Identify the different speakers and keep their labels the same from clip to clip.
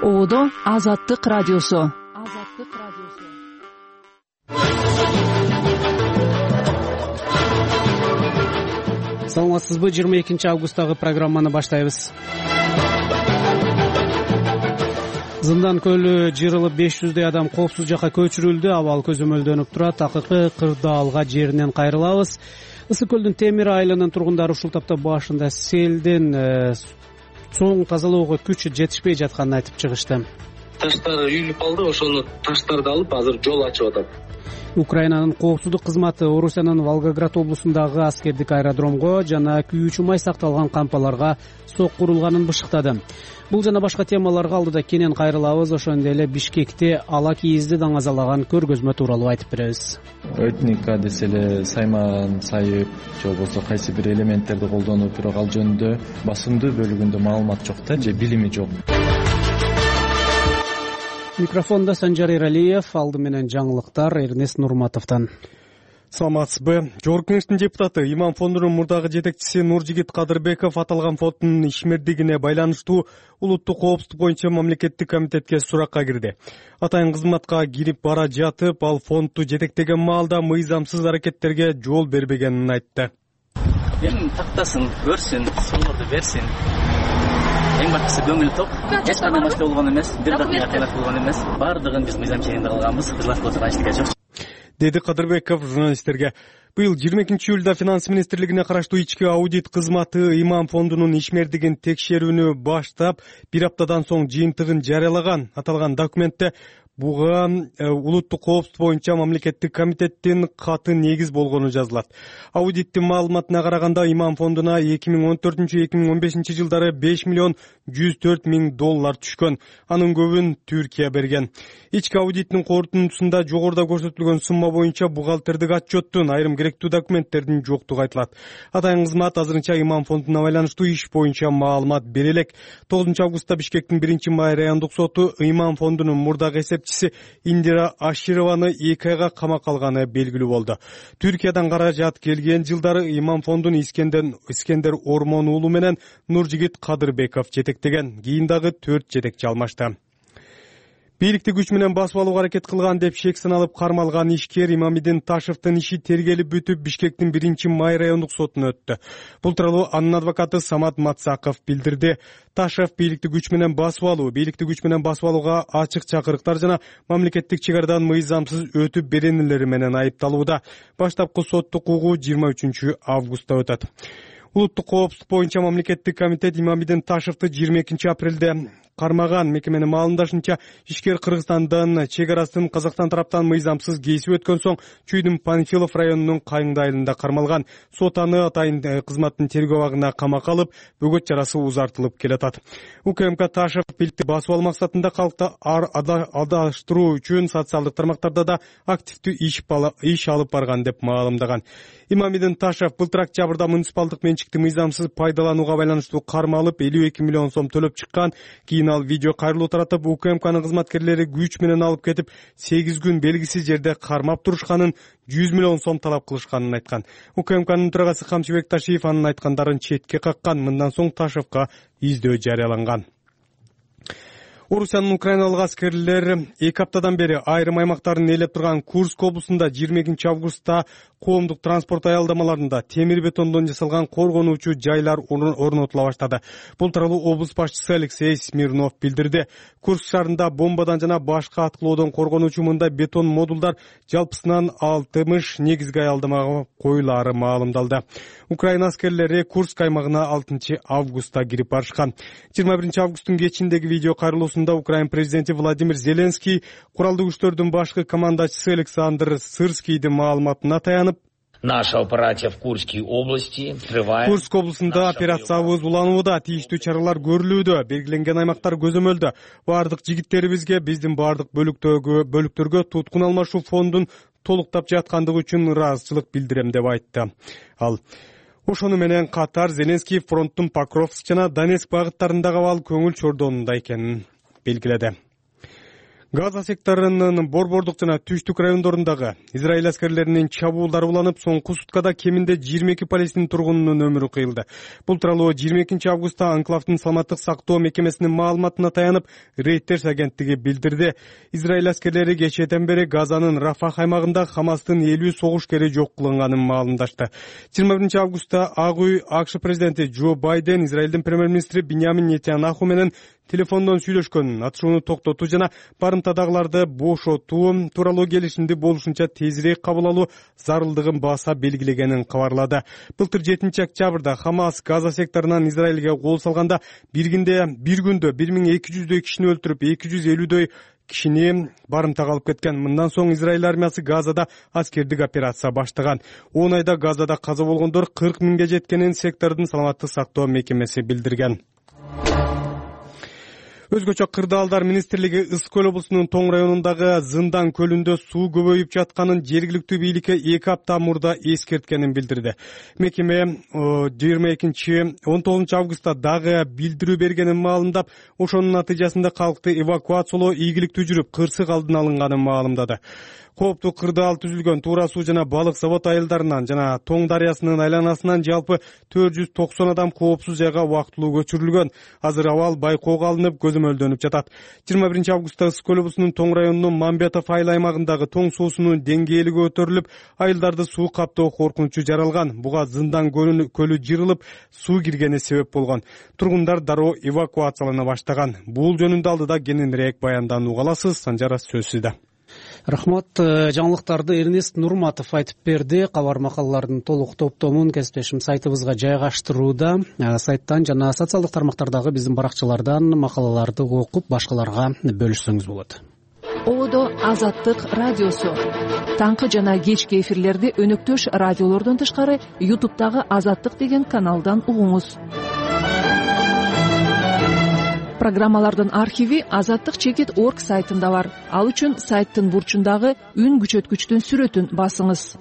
Speaker 1: Оодо Азаттык радиосу.
Speaker 2: Саламатсызбы? 22 августтагы программаны баштайбыз. Зындан көлү жырылып 500 адам коопсуз жакка көчүрүлдү. Абал көзөмөлдөнүп турат. Акыркы Кырдаалга жеринен кайрылабыз. Ысык көлдүн Темир айылынын тургундары ушул тапта башында селден чоң тазалоого күчү жетишпей жатканын айтып чыгышты.
Speaker 3: Таштар үйүлүп калды, ошону таштарды алып азыр жол ачып атат.
Speaker 2: Украинанын коопсуздук кызматы Орусиянын Волгоград облусундагы аскердик аэродромго жана күйүүчү май сакталган кампаларга сок курулганын бышыктады. Бул жана башка темаларга алдыда кенен кайрылабыз. Ошондой эле Бишкекте ала кийизди даңазалаган көргөзмө тууралуу айтып беребиз.
Speaker 4: Этника десе эле сайман сайып же болбосо кайсы бир элементтерди колдонуп, бирок ал жөнүндө басымдуу бөлүгүндө маалымат жок да, же билими жок.
Speaker 2: Микрофонда Санжар Эралиев, алды менен жаңылыктар Эрнест Нурматовдон.
Speaker 5: Саламатсызбы? Жогорку кеңештин депутаты Имам фондунун мурдагы жетекчиси Нуржигит Кадырбеков аталган фонддун ишмердигине байланыштуу улуттук коопсуздук боюнча мамлекеттик комитетке суракка кирди. Атайын кызматка кирип бара жатып, ал фондду жетектеген маалда мыйзамсыз аракеттерге жол бербегенин айтты.
Speaker 6: Эми тактасын, көрсүн, суларды берсин. Эң башкысы көңүл ток. Эч кандай машина болгон эмес, бир дагы кыйнат болгон эмес. Бардыгын биз мыйзам чегинде кылганбыз. Кызлатып отурган эчтеке жок.
Speaker 5: Деди Кадырбеков журналисттерге. Быйыл 22-июлда Финанс министрлигине караштуу ички аудит кызматы Имам фондунун ишмердигин текшерүүнү баштап, бир аптадан соң жыйынтыгын жарыялаган. Аталган документте буга улуттук коопсуздук боюнча мамлекеттик комитеттин каты негиз болгону жазылат. Аудиттин маалыматына караганда Имам фондуна 2014-2015 жылдары 5 миллион 104 миң доллар түшкөн. Анын көбүн Түркия берген. Ички аудиттин корутундусунда жогоруда көрсөтүлгөн сумма боюнча бухгалтердик отчеттун айрым керектүү документтердин жоктугу айтылат. Атайын кызмат азырынча Имам фондуна байланыштуу иш боюнча маалымат бере элек. 9 августта Бишкектин 1-май райондук соту Имам фондунун мурдагы Индира Ашированы 2 айга камакка алганы белгилүү болду. Түркиядан каражат келген жылдары Имам фондун Искендер Ормон уулу менен Нуржигит Кадырбеков жетектеген. Кийин дагы 4 жетекчи алмашты. Бийликти күч менен басып алууга аракет кылган деп шек саналып кармалган ишкер Имамидин Ташевдин иши тергелип бүтүп Бишкектин 1-май райондук сотуна өттү. Бул тууралуу анын адвокаты Самат Мацаков билдирди. Ташев бийликти күч менен басып алууга ачык чакырыктар жана мамлекеттик чек арадан мыйзамсыз өтүп беренелери менен айыпталууда. Баштапкы соттук угуу 23 августта өтөт. Улуттук коопсуздук боюнча мамлекеттик комитет Имамидин Ташевди 22 апрелде кармаган. Мекеменин маалымдашынча, ишкер Кыргызстандан чек арасын Казакстан тараптан мыйзамсыз кесип өткөн соң Чүйдүн Панфилов районунун Кайыңды айылында кармалган. Сот аны атайын кызматтын тергөө абагына камакка алып, бөгөт жарасы узартылып келатат. УКМК Ташев бийликти басып алуу максатында калкты адаштыруу үчүн социалдык тармактарда да активдүү иш алып барган деп маалымдаган. Имамидин Ташев былтыр октябрда муниципалдык менчикти мыйзамсыз пайдаланууга байланыштуу карма алып 52 миллион сом төлөп чыккан. Кийин ал видео кайрылуу таратып, УКМКнын кызматкерлери күч менен алып кетип 8 күн белгисиз жерде кармап турушканын, 100 миллион сом талап кылышканын айткан. УКМКнын төрагасы Камчыбек Ташиев анын айткандарын четке каккан. Мындан соң Ташевка издөө жарыяланган. Орусиянын украиналык аскерлер 2 аптадан бери айрым аймактарын ээлеп турган Курск облусунда 22 августта коомдук транспорт аялдамаларында темир бетондон жасалган коргонуучу жайлар орнотула баштады. Бул тууралуу облус башчысы Алексей Смирнов билдирди. Курск шаарында бомбадан жана башка аткылоодон коргонуучу мындай бетон модулдар жалпысынан 60 негизги аялдамага коюлаары маалымдалды. Украина аскерлери Курск аймагына 6 августта кирип барышкан. 21 августтун кечиндеги видео кайрылуусунда Украин президенти Владимир Зеленский куралдуу күчтөрдүн башкы командачысы Александр Сырскийдин маалыматына таянып,
Speaker 7: Наша операция в Курской области трывает.
Speaker 5: Курск облусунда операциябыз уланууда, тийиштүү чаралар көрүлүүдө, белгиленген аймактар көзөмөлдө. Бардык жигиттерибизге, биздин бардык бөлүктөргө туткун алмашуу фондун толуктап жаткандыгы үчүн ыраазычылык билдирем деп айтты. Ал ошону менен катар Зеленский фронттун Покровск жана Донецк багыттарындагы абал көңүл чордонунда экенин белгиледи. Газа секторунун борбордук жана түштүк райондорундагы Израиль аскерлеринин чабуулдары уланып, соңку суткада кеминде 22 палестин тургунунун өмүрү кыйылды. Бул тууралуу 22 августта Анклавдын саламаттык сактоо мекемесинин маалыматына таянып, Reuters агенттиги билдирди. Израиль аскерлери кечээден бери Газанын Рафах аймагында Хамастын 50 согушкери жок кылынганын маалымдашты. 21 августта Ак үй АКШ президенти Джо Байден Израилдин премьер-министри Биньямин Нетаньяху менен телефондон сүйлөшкөн, атышууну токтотуу жана барымтадагыларды бошотуу тууралуу келишимди болушунча тезирээк кабыл алуу зарылдыгын баса белгилегенин кабарлады. Былтыр 7 октябрда Хамас Газа секторунан Израилге кол салганда бир күндө 1200дөй кишини өлтүрүп, 250дөй кишини барымтага алып кеткен. Мындан соң Израиль армиясы Газада аскердик операция баштаган. 10 айда Газада каза болгондор 40 миңге жеткенин сектордун саламаттык сактоо мекемеси билдирген. Өзгөчө Кырдаалдар министрлиги Ысык көл облусунун Тоң районундагы Зындан көлүндө суу көбөйүп жатканын жергиликтүү бийликке 2 апта мурда эскерткенин билдирди. Мекеме 19 августта дагы билдирүү бергенин маалымдап, ошонун натыйжасында калкты эвакуациялоо ийгиликтүү жүрүп, кырсык алдын алынганын маалымдады. Кооптуу кырдаал түзүлгөн Туура суу жана балык завод айылдарынан жана Тоң дарыясынын айланасынан жалпы 490 адам коопсуз жайга убактылуу көчүрүлгөн. Азыр абал байкоого алынып, көзөмөлдөнүп жатат. 21 августта Ысык көл облусунун Тоң районунун Мамбетов айыл аймагындагы Тоң суусунун деңгээли көтөрүлүп, айылдарды суу каптоо коркунучу жаралган. Буга Зындан көлү жырылып, суу киргени себеп болгон. Тургундар дароо эвакуациялана баштаган. Бул жөнүндө алдыда кененирээк баянданууга аласыз. Санжара, сөз сизде.
Speaker 2: Рахмат. Жаңылыктарды Эрнест Нурматов айтып берди. Кабар макалалардын толук топтомун кесиптешим сайтыбызга жайгаштырууда. Сайттан жана социалдык тармактардагы биздин баракчалардан макалаларды окуп, башкаларга бөлүшсөңүз болот.
Speaker 1: Одо Азаттык радиосу. Таңкы жана кечки эфирлерди өнөктөш радиолордон тышкары YouTube'дагы Азаттык деген каналдан угуңуз. Программалардын архиви azattik.org сайтында бар. Ал үчүн сайттын бурчундагы үн күчөткүчтүн сүрөтүн басыңыз.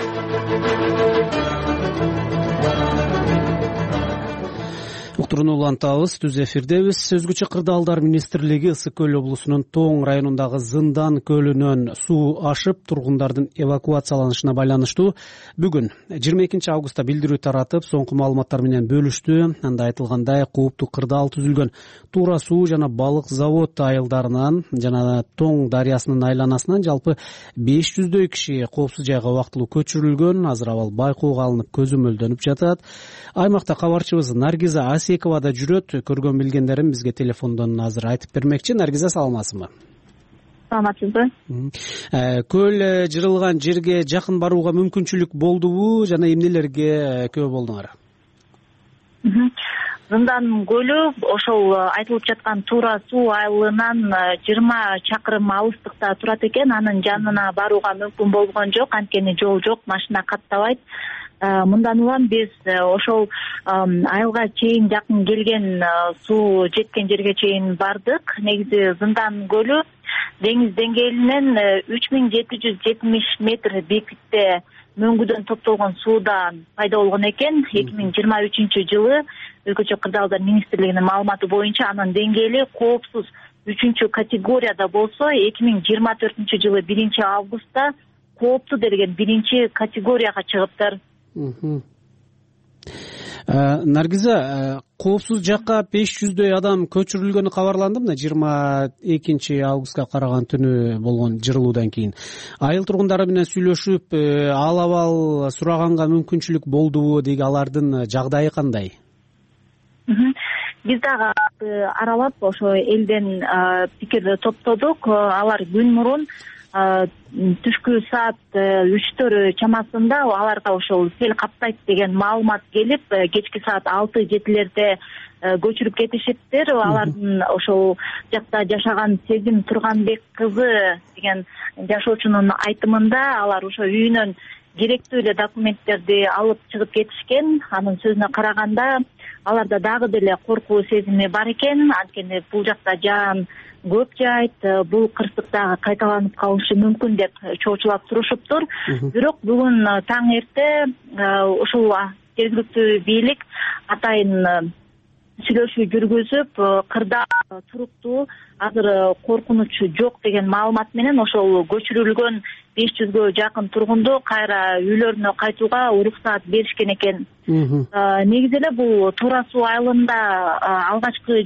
Speaker 1: Уктурууну улантабыз, түз эфирдебиз. Өзгөчө Кырдаалдар министрлиги Ысык көл облусунун Тоң районундагы Зындан көлүнөн суу ашып, тургундардын эвакуацияланышына байланыштуу бүгүн 22 августта билдирүү таратып, соңку маалыматтар менен бөлүштү. Анда айтылгандай, кооптуу кырдаал түзүлгөн Туура суу жана балык завод айылдарынан жана Тоң дарыясынын айланасынан жалпы 500дөй киши коопсуз жайга убактылуу көчүрүлгөн. Азыр абал байкоого алынып, көзөмөлдөнүп жатат. Аймакта кабарчыбыз Наргиза Асекова да жүрөт. Көргөн билгендерин бизге телефондон азыр айтып бермекчи. Наргиза, саламатсызбы?
Speaker 8: Саламатсызбы.
Speaker 2: Көл жырылган жерге жакын барууга мүмкүнчүлүк болдубу жана эмнелерге күбө болдуңар?
Speaker 8: Зындан көлү ошол айтылып жаткан Туура суу айылынан 20 чакырым алыстыкта турат экен. Анын жанына барууга мүмкүн болгон жок, анткени жол жок, машина каттабайт. Мындан улам биз ошол айылга чейин жакын келген, суу жеткен жерге чейин бардык. Негизи Зындан көлү деңиз деңгээлинен 3770 метр бийиктикте мөңгүдөн топтолгон суудан пайда болгон экен. 2023 жылы Өзгөчө Кырдаалдар министрлигинин маалыматы боюнча анын деңгээли коопсуз 3-категорияда болсо, 2024 жылы 1 августта кооптуу делген 1-категорияга чыгыптыр.
Speaker 2: Наргиза, коопсуз жакка 500дөй адам көчүрүлгөнү кабарланды мына 22 августка караган түнү болгон жырылуудан кийин. Айыл тургундары менен сүйлөшүп, ал абал сураганга мүмкүнчүлүк болдубу, деги алардын жагдайы кандай?
Speaker 8: Биз дагы аралап ошо элден пикир топтодук. Алар күн мурун түшкү саат 3 чамасында аларга ошол сел каптайт деген маалымат келип, кечки саат 6-7 көчүрүп кетишиптир. Алардын ошол жакта жашаган Сезим Турганбек кызы деген жашоочунун айтымында алар ошо үйүнөн керектүү эле документтерди алып чыгып кетишкен. Анын сөзүнө караганда, аларда дагы деле коркуу сезими бар экен, анткени бул жакта жаан көп жайт, бул кырсык дагы кайталанып калышы мүмкүн деп чоочулап турушуптур. Бирок бүгүн таң эрте ушул жергиликтүү бийлик атайын сүйлөшүү жүргүзүп, кырдаал туруктуу азыр коркунуч жок деген маалымат менен ошол көчүрүлгөн 500гө жакын тургунду кайра үйлөрүнө кайтууга уруксаат беришкен экен. Негизи эле бул Туура суу айылында алгачкы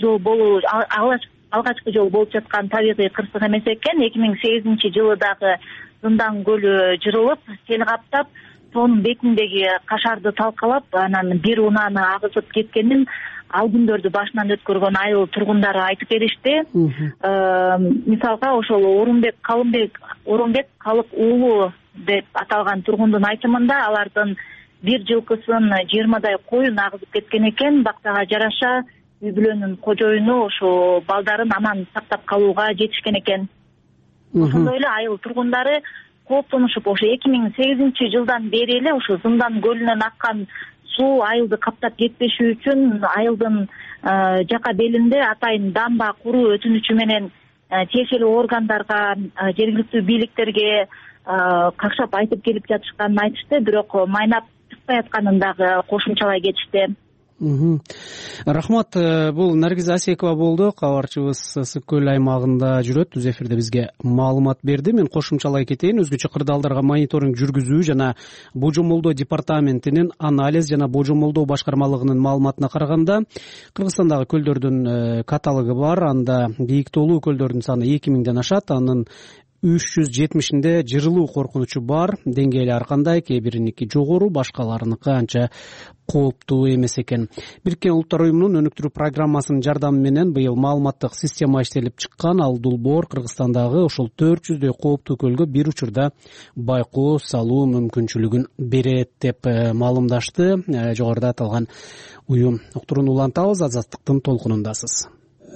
Speaker 8: жолу болуп жаткан табигый кырсык эмес экен. 2008-жылы дагы Зындан көлү жырылып, сел каптап, тоонун бетиндеги кашарды талкалап, анан бир унааны агызып кеткенин ал күндөрдү башынан өткөргөн айыл тургундары айтып беришти. Мисалга ошол Орунбек Калык уулу деп аталган тургундун айтымында алардын бир жылкысын 20дай коюн агызып кеткен экен. Бактага жараша үй бүлөнүн кожоюну ошо балдарын аман сактап калууга жетишкен экен. Ошондой эле айыл тургундары кооптонушуп, ошо 2008-жылдан бери эле ошо Зындан көлүнөн аккан суу айылды каптап кетпеши үчүн айылдын жака белинде атайын дамба куруу өтүнүчү менен тиешелүү органдарга, жергиликтүү бийликтерге какшап айтып келип жатышканын айтышты, бирок майнап чыкпай атканын дагы кошумчалай кетишти.
Speaker 2: Рахмат. Бул Наргиз Асекова болду, кабарчыбыз Ысык көл аймагында жүрөт. Түз эфирде бизге маалымат берди. Мен кошумчалай кетейин. Өзгөчө кырдаалдарга мониторинг жүргүзүү жана божомолдоо департаментинин анализ жана божомолдоо башкармалыгынын маалыматына караганда, Кыргызстандагы көлдөрдүн каталогу бар. Анда бийиктүүлүү көлдөрдүн саны 2000ден ашат. Анын 370-inde жырылуу коркунучу бар. Деңгээли ар кандай, кээ бириники жогору, башкаларыныкы анча кооптуу эмес экен. Бириккен Улуттар уюмунун өнүктүрүү программасынын жардамы менен быйыл маалыматтык система иштелип чыккан. Ал Долбоор Кыргызстандагы ошол 400дөй кооптуу көлгө бир учурда байкоо салуу мүмкүнчүлүгүн берет деп маалымдашты. Жогоруда аталган уюм. Уктурууну улантабыз, Азаттыктын толкунундасыз.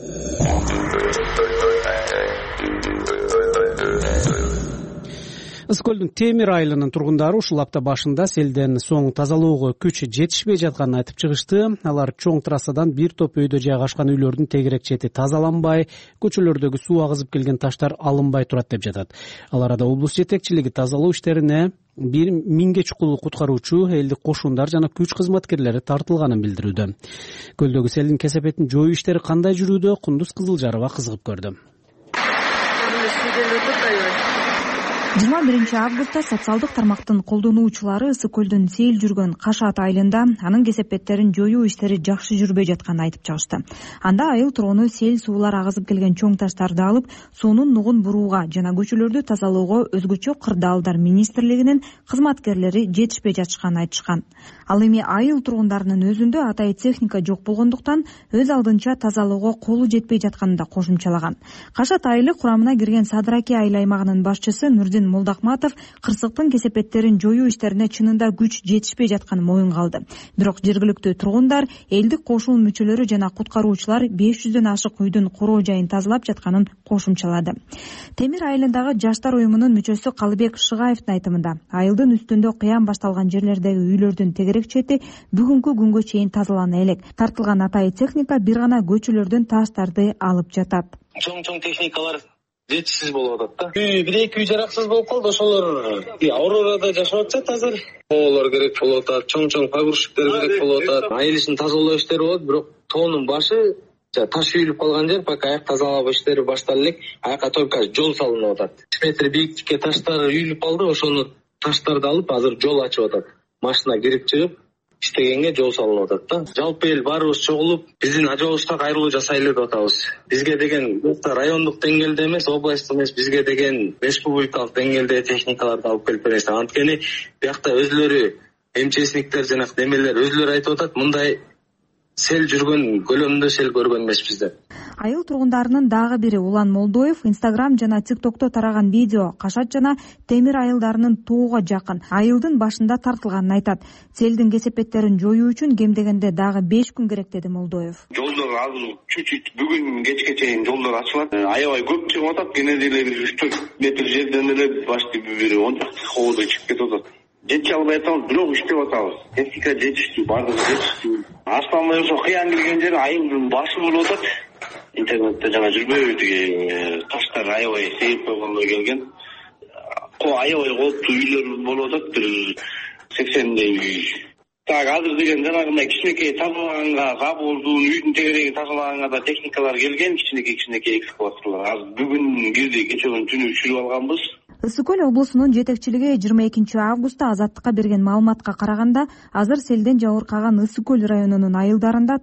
Speaker 2: Ысык көлдүн Темир айылынын тургундары ушул апта башында селден соң тазалоого күч жетишпей жатканын айтып чыгышты. Алар чоң трассадан бир топ өйдө жайгашкан үйлөрдүн тегерек чети тазаланбай, көчөлөрдөгү суу агызып келген таштар алынбай турат деп жатат. Ал арада облус жетекчилиги тазалоо иштерине 1000ге чукул куткаруучу, элдик кошундар жана күч кызматкерлери тартылганын билдирүүдө. Көлдөгү селдин кесепетин жоюу иштери кандай жүрүүдө? Кундуз Кызылжарова кызыгып көрдү.
Speaker 9: 21 августта социалдык тармактын колдонуучулары Ысык көлдүн сел жүргөн Кашат айылында анын кесепеттерин жоюу иштери жакшы жүрбөй жатканын айтып чыгышты. Анда айыл тургуну сел суулар агызып келген чоң таштарды алып, суунун нугун бурууга жана көчөлөрдү тазалоого өзгөчө кырдаалдар министрлигинин кызматкерлери жетишпей жатышканын айтышкан. Ал эми айыл тургундарынын өзүндө атайын техника жок болгондуктан өз алдынча тазалоого колу жетпей жатканын да кошумчалаган. Кашат айылы курамына кирген Садыраке айыл аймагынын башчысы Нурдин Молдакматов кырсыктын кесепеттерин жоюу иштерине чынында күч жетишпей жатканын моюнга алды. Бирок жергиликтүү тургундар, элдик кошун мүчөлөрү жана куткаруучулар 500дөн ашык үйдүн короо жайын тазалап жатканын кошумчалады. Темир айылындагы жаштар уюмунун мүчөсү Калыбек Шыгаевдин айтымында, айылдын үстүндө кыян башталган жерлердеги үйлөрдүн тегерек чети бүгүнкү күнгө чейин тазалана элек. Тартылган атайын техника бир гана көчөлөрдөн таштарды алып жатат.
Speaker 3: Чоң техникалар жетишсиз болуп атат да. Бир-эки үй жараксыз болуп калды, ошолор Аурорада жашап атышат азыр. Тоолор керек болуп атат, чоң погрузчиктер керек болуп атат. Айыл ишин тазалоо иштери болот, бирок тоонун башы таш үйүлүп калган жер, пока аяк тазалоо иштери башталып элек, аяка только жол салынып атат. 3 метр бийиктикке таштар үйүлүп калды, ошону таштарды алып азыр жол ачып атат. Машина кирип чыгып иштегенге жол салынып атат да. Жалпы эл баарыбыз чогулуп, биздин ажабыбызга кайрылуу жасайлы деп атабыз. Бизге деген райондук деңгээлде эмес, областтык эмес, бизге деген республикалык деңгээлде техникаларды алып келип беребиз. Анткени биякта өзлөрү МЧСниктер жана немелер өзлөрү айтып атат, мындай сел жүргөн көлөмдө сел көргөн эмеспиз деп.
Speaker 9: Айыл тургундарынын дагы бири Улан Молдоев Instagram жана TikTokто тараган видео Кашат жана Темир айылдарынын тоого жакын айылдын башында тартылганын айтат. Селдин кесепеттерин жоюу үчүн кем дегенде дагы 5 күн керек деди Молдоев.
Speaker 10: Жолдор азыр чуть-чуть бүгүн кечке чейин жолдор ачылат. Аябай көп чыгып атат. Кенеде эле 3-4 метр жерден эле башты бир 10 хоодой чыгып кетип атат. Жетише албай атабыз, бирок иштеп атабыз. Техника жетиштүү, бардыгы жетиштүү. Аспанбай ошо кыян келген жер айылдын башы болуп атат. Интернетте жана жүрбөйбү тиги таштар аябай сейип койгондой келген. Аябай кооптуу үйлөр болуп атат, бир 80дей үй. Так азыр деген жанагындай кичинекей тазалаганга, забордун, үйдүн тегерегин тазалаганга да техникалар келген, кичинекей экскаваторлор. Азыр бүгүн кирди, кечээ түнү түшүрүп алганбыз.
Speaker 9: Ысык көл облусунун жетекчилиги 22 августта Азаттыкка берген маалыматка караганда, азыр селден жабыркаган Ысык көл районунун айылдарында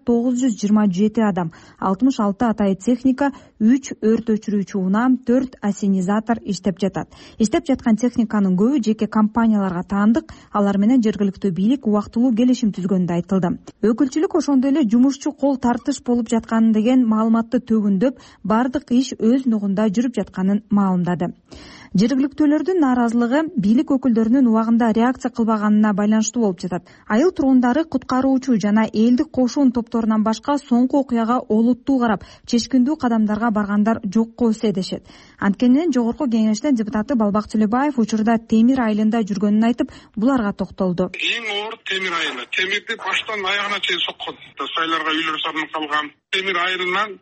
Speaker 9: 927 адам, 66 атайы техника, 3 өрт өчүрүүчү унаа, 4 ассенизатор иштеп жатат. Иштеп жаткан техниканын көбү жеке компанияларга таандык, алар менен жергиликтүү бийлик убактылуу келишим түзгөнү айтылды. Өкүлчүлүк ошондой эле жумушчу кол тартыш болуп жаткан деген маалыматты төгүндөп, бардык иш өз нугунда жүрүп жатканын маалымдады. Жергиликтүүлөрдүн нааразылыгы бийлик өкүлдөрүнүн убагында реакция кылбаганына байланыштуу болуп жатат. Айыл тургундары куткаруучу жана элдик кошун топторунан башка соңку окуяга олуттуу карап, чечкиндүү кадамдарга баргандар жокко эсе дешет. Анткени жогорку кеңештин депутаты Балбак Төлөбаев учурда Темир айылында жүргөнүн айтып, буларга токтолду.
Speaker 11: Эң оор Темир айылы. Темирди баштан аягына чейин соккон. Сайларга үйлөр салынып калган. Темир айылынан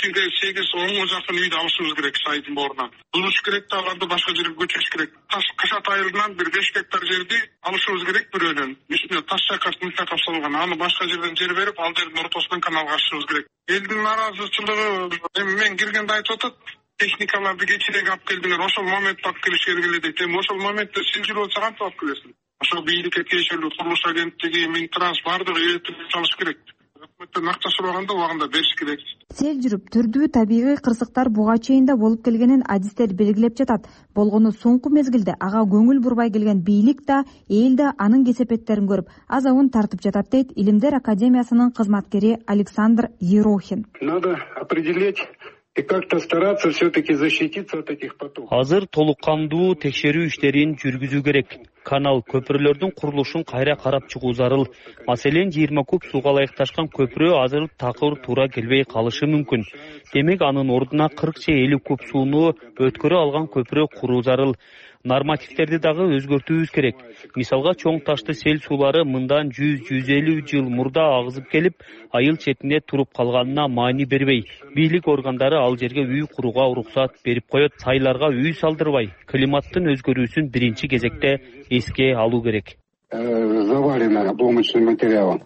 Speaker 11: 7-8-10 жакын үйдү алышыбыз керек сайдын боорунан. Буруш керек да аларды башка жерге көчүрүш керек. Кашат айылынан 1-5 гектар жерди алышыбыз керек бирөөнөн. Үстүнө таш чайкаш муктакап салган. Аны башка жерден жер берип, ал жердин ортосунан каналга ачышыбыз керек. Элдин нааразычылыгы эми мен киргенде айтып атат. Техникаларды кечирээк алып келдиңер, ошол моментте алып келиш керек эле дейт. Эми ошол моментте сил жүрүп атса кантип алып келесиң? Ошол бийликке тиешелүү курулуш агенттиги, Минтранс бардыгы үйрөтүп чалыш керек. Өкмөттөн акча сураганда убагында бериш керек.
Speaker 9: Сел жүрүп түрдүү табигый кырсыктар буга чейин да болуп келгенин адистер белгилеп жатат. Болгону соңку мезгилде ага көңүл бурбай келген бийлик да, эл да анын кесепеттерин көрүп, азабын тартып жатат дейт Илимдер академиясынын кызматкери Александр Ерохин.
Speaker 11: Надо определить и как-то стараться все-таки защититься от этих потоков.
Speaker 12: Азыр толук кандуу текшерүү иштерин жүргүзүү керек. Канал, көпүрлөрдүн курулушун кайра карап чыгуу зарыл. Маселен, 20 куб сууга ылайыкташкан көпүрө азыр такыр туура келбей калышы мүмкүн. Демек, анын ордуна 40-50 куб сууну өткөрө алган көпүрө куруу зарыл. Нормативтерди дагы өзгөртүүбүз керек. Мисалга, чоң ташты сел суулары мындан 100-150 жыл мурда агызып келип, айыл четинде туруп калганына маани бербей, бийлик органдары ал жерге үй курууга уруксат берип коет. Сайларга үй салдырбай, климаттын өзгөрүүсүн биринчи кезекте эске алуу керек.
Speaker 11: Завалено обломочным материалом.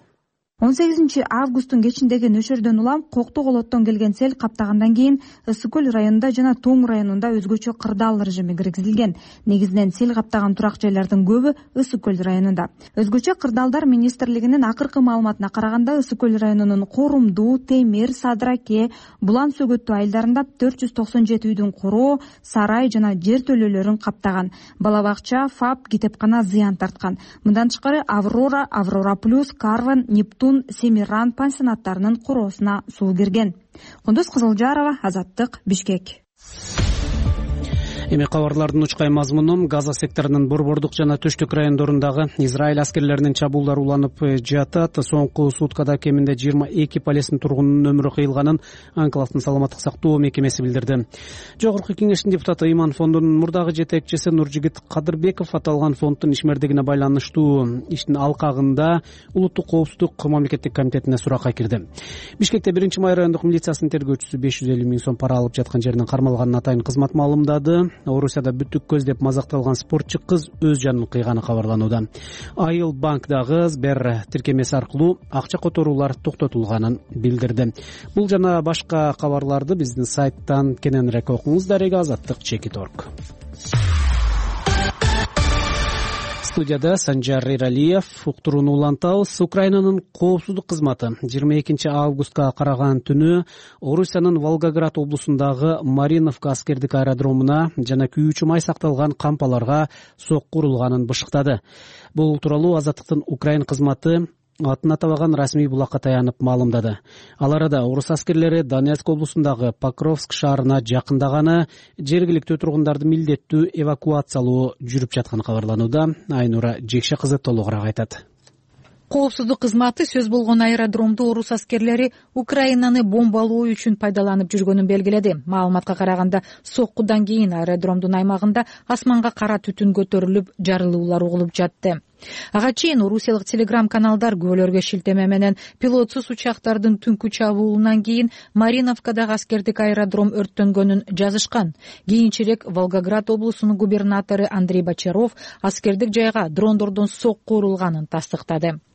Speaker 9: 18 августтун кечиндеги нөшөрдөн улам Кокту колоттон келген сел каптагандан кийин Ысык көл районунда жана Тоң районунда өзгөчө кырдаал режими киргизилген. Негизинен сел каптаган турак жайлардын көбү Ысык көл районунда. Өзгөчө кырдаалдар министрлигинин акыркы маалыматына караганда Ысык көл районунун Корумду, Темир, Садыраке, Булан Сөгөттүү айылдарында 497 үйдүн короо, сарай жана жер төлөөлөрүн каптаган. Бала бакча, ФАП, китепкана зыян тарткан. Мындан тышкары Аврора, Аврора плюс, Карван, Нептун, Семиран пансионаттарынын короосуна суу кирген. Кундуз Кызылжарова, Азаттык, Бишкек.
Speaker 1: Эми кабарлардын учкай мазмуну Газа секторунун Борбордук жана Төштүк райондорундагы Израиль аскерлеринин чабуулдары уланып жатат. Соңку суткада кеминде 22 Палестин тургунунун өмүрү кыйылганын Анклавдын саламаттык сактоо мекемеси билдирди. Жогорку кеңештин депутаты Иман фондунун мурдагы жетекчиси Нуржигит Кадырбеков аталган фонддун ишмердигине байланыштуу иштин алкагында Улуттук коопсуздук мамлекеттик комитетине суракка кирди. Бишкекте 1-май райондук милициясынын тергөөчүсү 550 000 сом пара алып жаткан жеринен кармалганын атайын кызмат маалымдады. Орусияда бүтүк көз деп мазакталган спортчу кыз өз жанын кыйганы кабарланууда. Айыл банкдагы Сбер тиркемеси аркылуу акча которуулар токтотулганын билдирди. Бул жана башка кабарларды биздин сайттан кененирээк окуңуз. Дарега Азаттык, Чекит.орг. Студияда Санжар Эралиев. Уктурууну улантабыз. Украинанын коопсуздук кызматы 22 августка караган түнү Орусиянын Волгоград облусундагы Мариновка аскердик аэродромуна жана күйүүчү май сакталган кампаларга сокку урулганын бышыктады. Бул тууралуу Азаттыктын Украин кызматы атын атабаган расмий булакка таянып маалымдады. Ал арада орус аскерлери Донецк облусундагы Покровск шаарына жакындаганы, жергиликтүү тургундарды милдеттүү эвакуациялоо жүрүп жатканы кабарланууда. Айнура Жекше кызы толугураак айтат.
Speaker 13: Коопсуздук кызматы сөз болгон аэродромду орус аскерлери Украинаны бомбалоо үчүн пайдаланып жүргөнүн белгиледи. Маалыматка караганда, соккудан кийин аэродромдун аймагында асманга кара түтүн көтөрүлүп, жарылуулар угулуп жатты. Ага чейин орусиялык телеграм-каналдар күбөлөргө шилтеме менен пилотсуз учактардын түнкү чабуулунан кийин Мариновкадагы аскердик аэродром өрттөнгөнүн жазышкан. Кийинчерээк Волгоград облусунун губернатору Андрей Бочаров аскердик жайга дрондордон сокку урулганын тастыктады.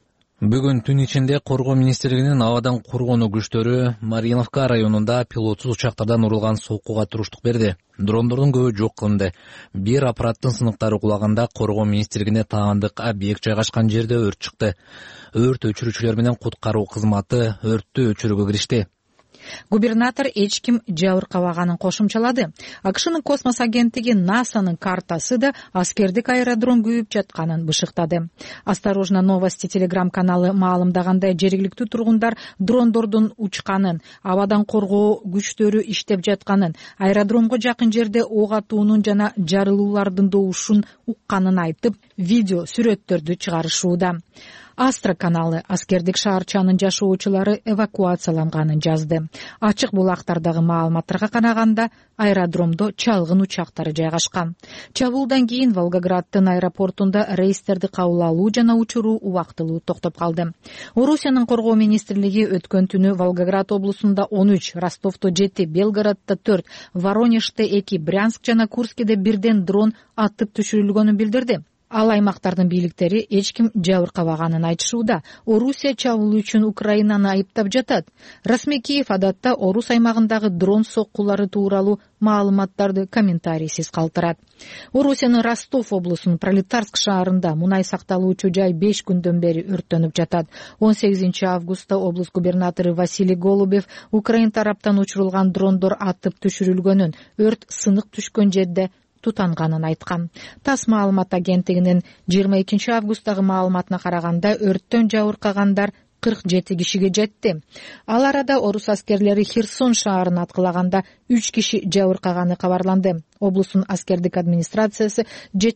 Speaker 14: Бүгүн түн ичинде Коргоо министрлигинин абадан коргонуу күчтөрү Мариновка районунда пилотсуз учактардан урулган соккуга туруштук берди. Дрондордун көбү жок кылынды. Бир аппараттын сыныктары кулаганда Коргоо министрлигине таандык объект жайгашкан жерде өрт чыкты. Өрт өчүрүүчүлөр менен куткаруу кызматы өрттү өчүрүүгө киришти.
Speaker 13: Губернатор эч ким жабыркабаганын кошумчалады. АКШнын космос агенттиги НАСАнын картасы да аскердик аэродром күйүп жатканын бышыктады. Осторожно новости телеграм-каналы маалымдагандай, жергиликтүү тургундар дрондордун учканын, абадан коргоо күчтөрү иштеп жатканын, аэродромго жакын жерде ок атуунун жана жарылуулардын добушун укканын айтып, видео сүрөттөрдү чыгарышууда. Астра каналы аскердик шаарчанын жашоочулары эвакуацияланганын жазды. Ачык булактардагы маалыматтарга караганда, аэродромдо чалгын учактары жайгашкан. Чабуулдан кийин Волгограддын аэропортунда рейстерди кабыл алуу жана учуруу убактылуу токтоп калды. Орусиянын коргоо министрлиги өткөн түнү Волгоград облусунда 13, Ростовдо 7, Белгороддо 4, Воронеждо 2, Брянск жана Курскиде бирден дрон атып түшүрүлгөнүн билдирди. Ал аймактардын бийликтери эч ким жабыркабаганын айтышууда. Орусия чабуул үчүн Украинаны айыптап жатат. Расмий Киев адатта Орус аймагындагы дрон соккулары тууралуу маалыматтарды комментарийсиз калтырат. Орусиянын Ростов облусунун Пролетарск шаарында мунай сакталуучу жай 5 күндөн бери өрттөнүп жатат. 18 августта облус губернатору Василий Голубев Украин тараптан учурулган дрондор атып түшүрүлгөнүн, өрт сынык түшкөн жерде тутанганын айткан. ТАСС маалымат агенттигинин 22 августтагы маалыматына караганда, өрттөн жабыркагандар 47 кишиге жетти. Ал арада орус аскерлери Херсон шаарын аткылаганда 3 киши жабыркаганы кабарланды. Облустун аскердик администрациясы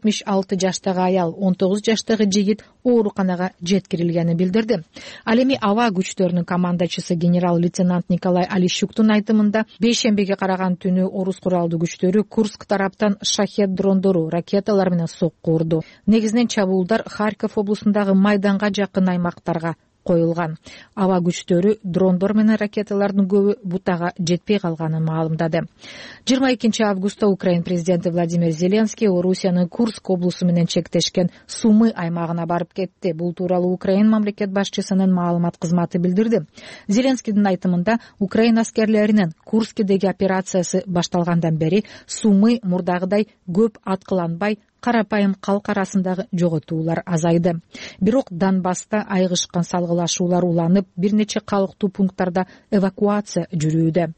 Speaker 13: 76 жаштагы аял, 19 жаштагы жигит ооруканага жеткирилгенин билдирди. Ал эми аба күчтөрүнүн командачысы генерал-лейтенант Николай Алищуктун айтымында, бейшембиге караган түнү орус куралдуу күчтөрү Курск тараптан шахет дрондору, ракеталар менен сокку урду. Негизинен чабуулдар Харьков облусундагы Майданга жакын аймактарга коюлган. Аба күчтөрү дрондор менен ракеталардын көбү бутага жетпей калганын маалымдады. 22 августта Украин президенти Владимир Зеленский Орусиянын Курск облусу менен чектешкен Сумы аймагына барып кетти. Бул тууралуу Украин мамлекет башчысынын маалымат кызматы билдирди. Зеленскийдин айтымында, Украин аскерлеринин Курскидеги операциясы башталгандан бери Сумы мурдагыдай көп аткыланбай, карапайым калк арасындагы жоготуулар азайды. Бирок Донбасста айгышкан салгылашуулар уланып, бир нече калктуу пункттарда эвакуация жүрүүдө.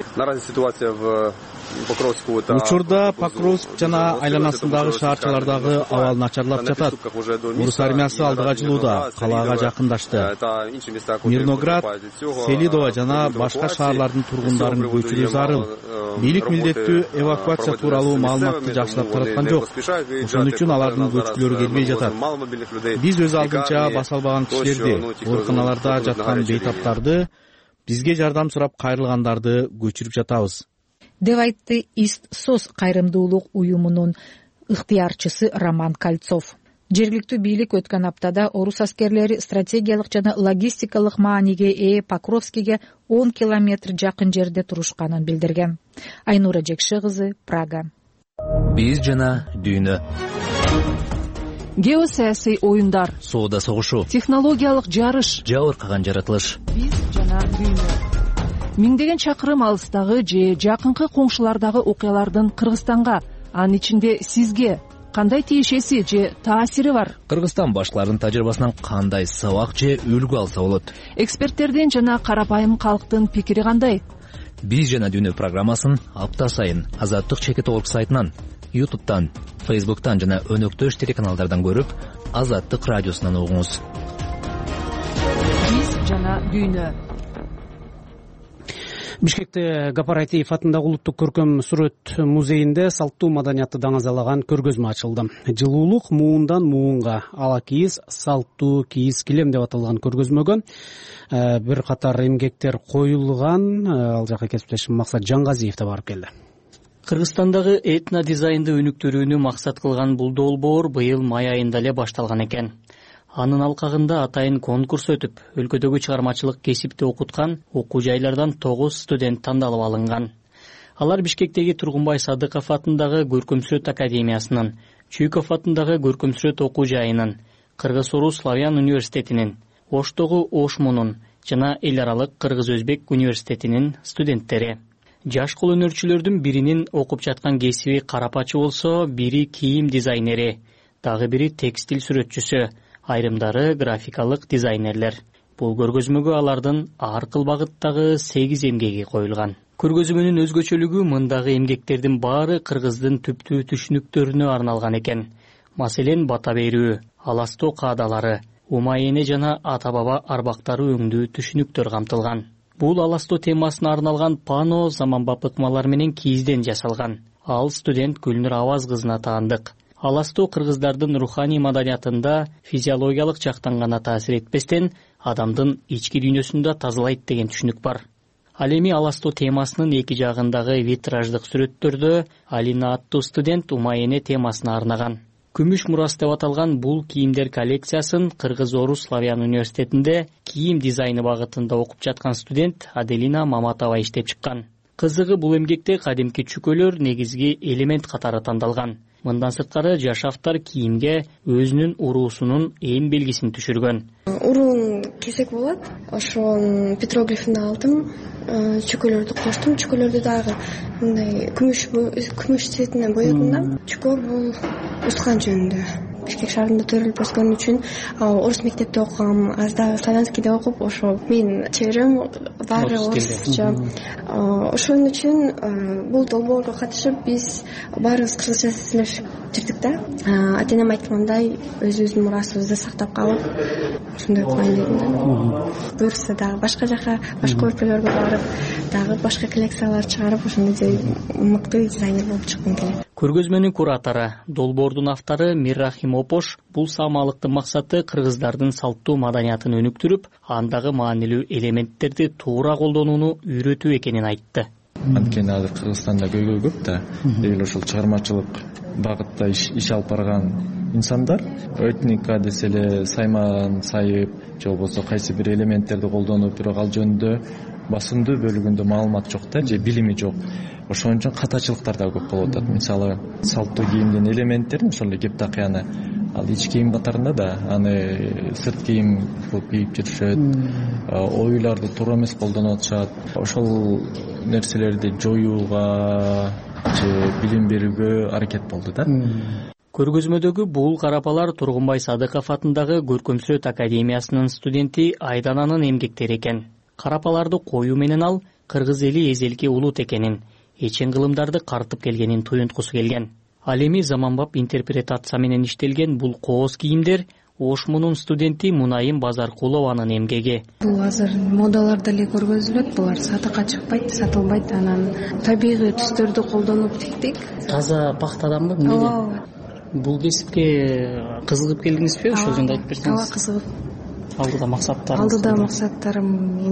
Speaker 2: Учурда Покровск жана айланасындагы шаарчалардагы абал начарлап жатат. Орус армиясы алдыга жылууда, калаага жакындашты. Мирноград, Селидово жана башка шаарлардын тургундарын көчүрүү зарыл. Бийлик милдеттүү эвакуация тууралуу маалыматты жакшылап тараткан жок. Ошон үчүн алардын көчкүлөрү келбей жатат. Биз өз алдынча баса албаган кишилерди, ооруканаларда жаткан бейтаптарды, бизге жардам сурап кайрылгандарды көчүрүп жатабыз,
Speaker 13: деп айтты Ист СОС кайрымдуулук уюмунун ыктыярчысы Роман Кольцов. Жергиликтүү бийлик өткөн аптада орус аскерлери стратегиялык жана логистикалык мааниге ээ Покровскиге 10 километр жакын жерде турушканын билдирген. Айнура Жекше кызы, Прага.
Speaker 14: Биз жана дүйнө.
Speaker 15: Геосаясий оюндар,
Speaker 14: соода согушу,
Speaker 15: технологиялык жарыш,
Speaker 14: жабыркаган жаратылыш.
Speaker 15: Биз жана дүйнө. Миңдеген чакырым алыстагы же жакынкы коңшулардагы окуялардын Кыргызстанга, анын ичинде сизге кандай тиешеси же таасири бар?
Speaker 14: Кыргызстан башкаларынын тажрыйбасынан кандай сабак же үлгү алса болот?
Speaker 15: Эксперттердин жана карапайым калктын пикири кандай?
Speaker 14: Биз жана дүйнө программасын апта сайын Азаттык чекит орг сайтынан, YouTube'дан, Facebook'tan жана өнөктөш телеканалдардан көрүп, Азаттык радиосунан угуңуз.
Speaker 15: Биз жана дүйнө.
Speaker 1: Бишкекте Гапарайтиев атындагы улуттук көркөм сүрөт музейинде салттуу маданиятты даңазалаган көргөзмө ачылды. Жылуулук муундан муунга, ала кийиз, салттуу кийиз килем деп аталган көргөзмөгө бир катар эмгектер коюлган. Ал жака кесиптешим Максат Жаңгазиев да барып келди.
Speaker 16: Кыргызстандагы этно дизайнды өнүктүрүүнү максат кылган бул долбоор быйыл май айында эле башталган экен. Анын алкагында атайын конкурс өтүп, өлкөдөгү чыгармачылык кесипти окуткан окуу жайлардан 9 студент тандалып алынган. Алар Бишкектеги Тургунбай Садыков атындагы Көркөмсүрөт академиясынын, Чуйков атындагы Көркөмсүрөт окуу жайынын, Кыргыз-Орус славян университетинин, Оштогу ошмунун жана эл аралык кыргыз өзбек университетинин студенттери. Жаш колөнөрчүлөрдүн биринин окуп жаткан кесиби карапачы болсо, бири кийим дизайнери, дагы бири текстиль сүрөтчүсү, айрымдары графикалык дизайнерлер. Бул көргөзмөгө алардын ар кыл багыттагы 8 эмгеги коюлган. Көргөзмөнүн өзгөчөлүгү мындагы эмгектердин баары кыргыздын түптүү түшүнүктөрүнө арналган экен. Маселен, бата берүү, аласто каадалары, умайене жана ата-баба арбактары өңдүү түшүнүктөр камтылган. Бул аласто темасына арналган пано заманбап ыкмалар менен кийизден жасалган. Ал студент Гүлнур Аваз кызына таандык. Аласто кыргыздардын руханий маданиятында физиологиялык жактан гана таасир этпестен, адамдын ички дүйнөсүндө тазалайт деген түшүнүк бар. Ал эми аласто темасынын эки жагындагы витраждык сүрөттөрдө Алина аттуу студент умайене темасына арнаган. Күмүш мурас деп аталган бул кийимдер коллекциясын Кыргыз-Орус Славян университетинде кийим дизайны багытында окуп жаткан студент Аделина Маматова иштеп чыккан. Кызыгы, бул эмгекте кадимки чүкөлөр негизги элемент катары тандалган. Мындан сырткары жаш автор кийимге өзүнүн уруусунун эң белгисин түшүргөн.
Speaker 17: Уруун кесек болот. Ошонун петроглифин алдым, чүкөлөрдү коштум. Чүкөлөрдү дагы мындай күмүш цветинен боедум да. Чүкө бул ускан жөнүндө. Бишкек шаарында төрөлүп өскөн үчүн орус мектепте окугам, аз да славянскийде окуп, ошо менин чеберем баары орусча. Ошон үчүн бул долбоорго катышып биз баарыбыз кыргызча сүйлөшүп жүрдүк да. Ата-энем айткандай, өзүбүздүн мурасыбызды сактап калып, ошондой кылайын дедим да. Буюрса дагы башка жака, башка өлкөлөргө барып, дагы башка коллекциялар чыгарып, ошондой мыкты дизайнер болуп чыккым келет.
Speaker 16: Көргөзмөнүн куратору, долбоордун автору Миррахим Опош бул саамалыктын максаты кыргыздардын салттуу маданиятын өнүктүрүп, андагы маанилүү элементтерди туура колдонууну үйрөтүү экенин айтты.
Speaker 4: Анткени азыр Кыргызстанда көйгөй көп да, дегил ошол чыгармачылык багытта иш алып барган инсандар этника десе эле сайман сайып же болбосо кайсы бир элементтерди колдонуп, бирок ал жөнүндө басымдуу бөлүгүндө маалымат жок да, же билими жок. Ошон үчүн катачылыктар да көп болуп атат. Мисалы, салттуу кийимдин элементтерин, ошол эле кептакыяны ал ич кийим катарында да, аны сырт кийим кылып кийип жүрүшөт, оюларды туура эмес колдонуп атышат. Ошол нерселерди жоюуга же билим берүүгө аракет болду да.
Speaker 16: Көргөзмөдөгү бул карапалар Тургунбай Садыков атындагы Көркөмсүрөт академиясынын студенти Айдананын эмгектери экен. Карапаларды коюу менен ал кыргыз эли эзелки улут экенин, эчен кылымдарды картып келгенин туюнткусу келген. Ал эми заманбап интерпретация менен иштелген бул кооз кийимдер Ошмунун студенти Мунайым Базаркулованын эмгеги.
Speaker 17: Бул азыр модаларда эле көргөзүлөт, булар сатыкка чыкпайт, сатылбайт, анан табигый түстөрдү колдонуп тиктик.
Speaker 16: Таза пахтаданбы?
Speaker 17: Ооба.
Speaker 16: Бул кесипке кызыгып келдиңизби? Ошол жөнүндө айтып берсеңиз.
Speaker 17: Ооба, кызыгып.
Speaker 16: Алдыда максаттарыңыз?
Speaker 17: Алдыда максаттарым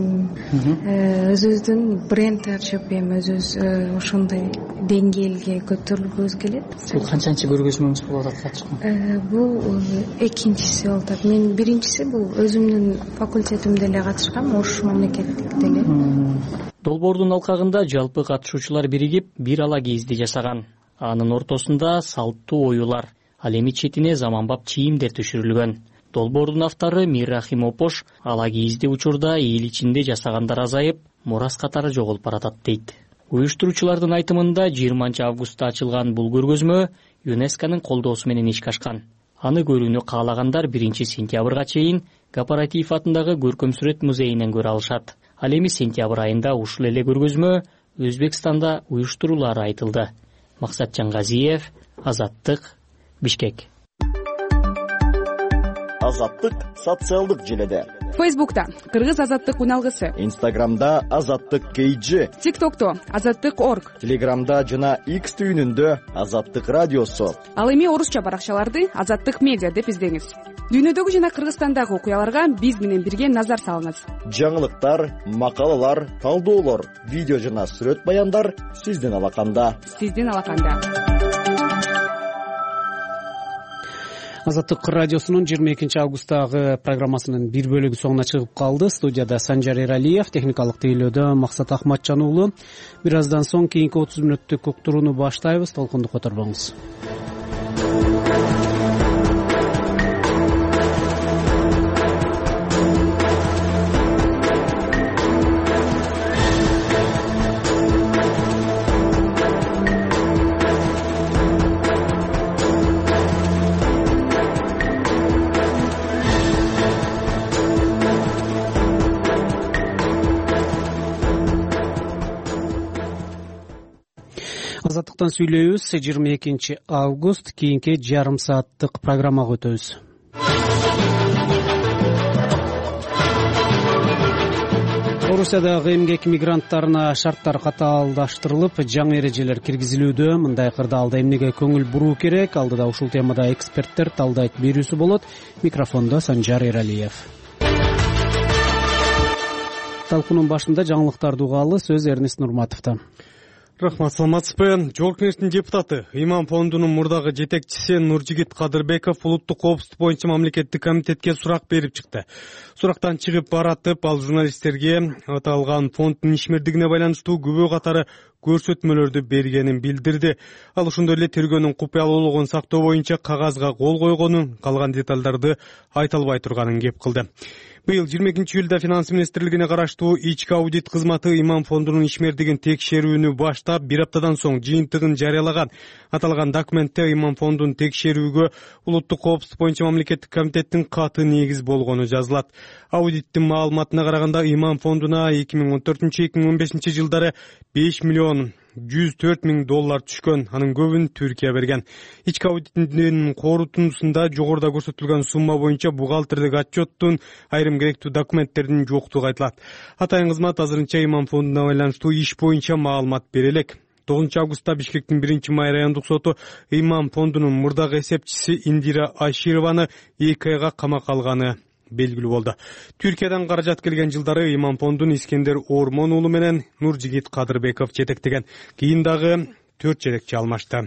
Speaker 17: өзүбүздүн бренд ачып, эми өзүбүз ошондой деңгээлге көтөрүлгүбүз келет.
Speaker 16: Бул канчанчы көргөзмөңүз болуп атат катышкан?
Speaker 17: Бул экинчиси болуп атат. Мен биринчиси бул өзүмдүн факультетимде эле катышкам, Ош мамлекеттикте эле.
Speaker 16: Долбоордун алкагында жалпы катышуучулар биригип бир ала кийизди жасаган. Анын ортосунда салттуу оюлар, ал эми четине заманбап чийимдер түшүрүлгөн. Долбоордун автору Миррахим Опош ала кийизди учурда эл ичинде жасагандар азайып, мурас катары жоголуп баратат дейт. Уюштуруучулардын айтымында 20 августта ачылган бул көргөзмө ЮНЕСКОнун колдоосу менен ишке ашкан. Аны көрүүнү каалагандар 1 сентябрга чейин Кооператив атындагы Көркөмсүрөт музейинен көрө алышат. Ал эми сентябрь айында ушул эле көргөзмө Өзбекстанда уюштурулары айтылды. Максатжан Газиев, Азаттык, Бишкек.
Speaker 18: Азаттык социалдык желеде.
Speaker 19: Фейсбукта Кыргыз азаттык уналгысы.
Speaker 18: Инстаграмда Азаттык KG.
Speaker 19: ТикТокто Азаттык.орг.
Speaker 18: Телеграмда жана X түйүнүндө Азаттык радиосу.
Speaker 19: Ал эми орусча баракчаларды Азаттык медиа деп издеңиз. Дүйнөдөгү жана Кыргызстандагы окуяларга биз менен бирге назар салыңыз.
Speaker 18: Жаңылыктар, макалалар, талдоолор, видео жана сүрөт баяндар сиздин алаканда.
Speaker 1: Азаттык радиосунун 22 августтагы программасынын бир бөлүгү соңуна чыгып калды. Студияда Санжар Эралиев, техникалык тейлөөдө Максат Ахматжан уулу. Бир аздан соң кийинки 30 мүнөттүк уктурууну баштайбыз. Толкунду которбоңуз.
Speaker 2: Азаттыктан сүйлөйбүз. 22 август кийинки жарым сааттык программага өтөбүз. Орусиядагы эмгек мигранттарына шарттар катаалдаштырылып, жаңы эрежелер киргизилүүдө. Мындай кырдаалда эмнеге көңүл буруу керек? Алдыда ушул темада эксперттер талдайт берүүсү болот. Микрофондо Санжар Эралиев. Талкуунун башында жаңылыктарды угалы, сөз Эрнест Нурматовдо.
Speaker 5: Рахмат, саламатсызбы? Жогорку Кеңештин депутаты, Имам фондунун мурдагы жетекчиси Нуржигит Кадырбеков улуттук коопсуздук боюнча мамлекеттик комитетке сурак берип чыкты. Сурактан чыгып баратып, ал журналисттерге аталган фонддун ишмердигине байланыштуу күбө катары көрсөтмөлөрдү бергенин билдирди. Ал ошондой эле тергөөнүн купуялуулугун сактоо боюнча кагазга кол койгонун, калган деталдарды айта албай турганын кеп кылды. Быйыл 22-июлда финанс министрлигине караштуу ички аудит кызматы Имам фондунун ишмердигин текшерүүнү баштап, бир аптадан соң жыйынтыгын жарыялаган. Аталган документте Имам фондун текшерүүгө улуттук коопсуздук боюнча мамлекеттик комитеттин каты негиз болгону жазылат. Аудиттин маалыматына караганда, Имам фондуна 2014-2015 жылдары 5 миллион 104 миң доллар түшкөн, анын көбүн Түркия берген. Ички аудиттин корутундусунда жогоруда көрсөтүлгөн сумма боюнча бухгалтердик отчеттун, айрым керектүү документтердин жоктугу айтылат. Атайын кызмат азырынча Имам фондуна байланыштуу иш боюнча маалымат бере элек. 9 августта Бишкектин 1-май райондук соту Имам фондунун мурдагы эсепчиси Индира Ашированы 2 айга камакка алганы белгилүү болду. Түркиядан каражат келген жылдары Имам фондун Искендер Ормон уулу менен Нуржигит Кадырбеков жетектеген. Кийин дагы 4 жетекчи алмашты.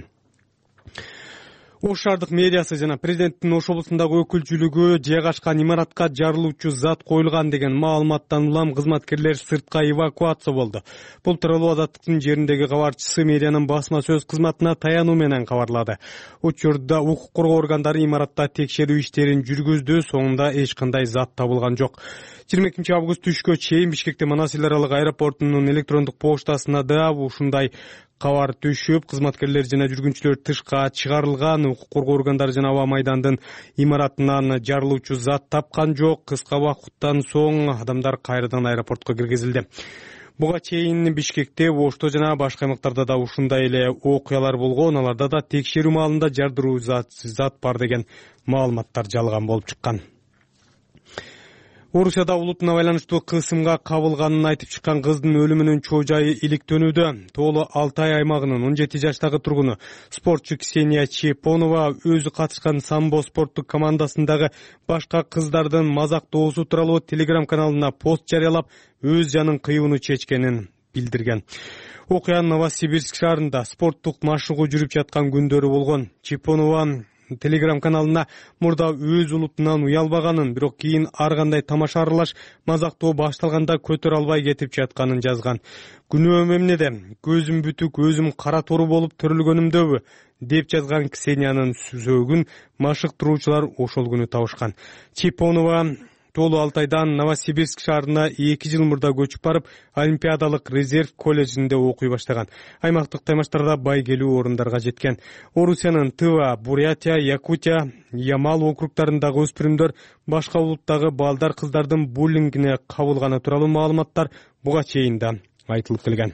Speaker 5: Ош шаардык мэриясы жана президенттин Ош облусундагы өкүлчүлүгү жайгашкан имаратка жарылуучу зат коюлган деген маалыматтан улам кызматкерлер сыртка эвакуация болду. Бул тууралуу Азаттыктын жериндеги кабарчысы мэриянын басма сөз кызматына таянуу менен кабарлады. Учурда укук коргоо органдары имаратта текшерүү иштерин жүргүздү, соңунда эч кандай зат табылган жок. 22 август түшкө чейин Бишкекте Манас эл аралык аэропортунун электрондук поштасына да ушундай кабар түшүп, кызматкерлер жана жүргүнчүлөр тышка чыгарылган. Укук коргоо органдары жана аба майдандын имаратынан жарылуучу зат тапкан жок. Кыска убакыттан соң адамдар кайрадан аэропортко киргизилди. Буга чейин Бишкекте, Ошто жана башка аймактарда да ушундай эле окуялар болгон. Аларда да текшерүү маалында жардыруу зат бар деген маалыматтар жалган болуп чыккан. Орусияда улутуна байланыштуу кысымга кабылганын айтып чыккан кыздын өлүмүнүн чоо жайы иликтөнүүдө. Тоолу Алтай аймагынын 17 жаштагы тургуну спортчу Ксения Чепонова өзү катышкан самбо спорттук командасындагы башка кыздардын мазактоосу тууралуу Telegram каналына пост жарыялап, өз жанын кыюуну чечкенин билдирген. Окуя Новосибирск шаарында спорттук машыгуу жүрүп жаткан күндөрү болгон. Чепонова Telegram каналына мурда өз улутунан уялбаганын, бирок кийин ар кандай тамаша аралаш мазактоо башталганда көтөрө албай кетип жатканын жазган. Күнөөм эмнеде? Көзүм бүтүк, өзүм кара тору болуп төрөлгөнүмдөбү? деп жазган Ксениянын сөөгүн машыктыруучулар ошол күнү табышкан. Чепонова Тоолу Алтайдан Новосибирск шаарына 2 жыл мурда көчүп барып, Олимпиадалык резерв колледжинде окуй баштаган. Аймактык таймаштарда бай келүү орундарга жеткен. Орусиянын Тыва, Бурятия, Якутия, Ямал округтарындагы өспүрүмдөр башка улуттагы балдар кыздардын буллингине кабылганы тууралуу маалыматтар буга чейин да айтылып келген.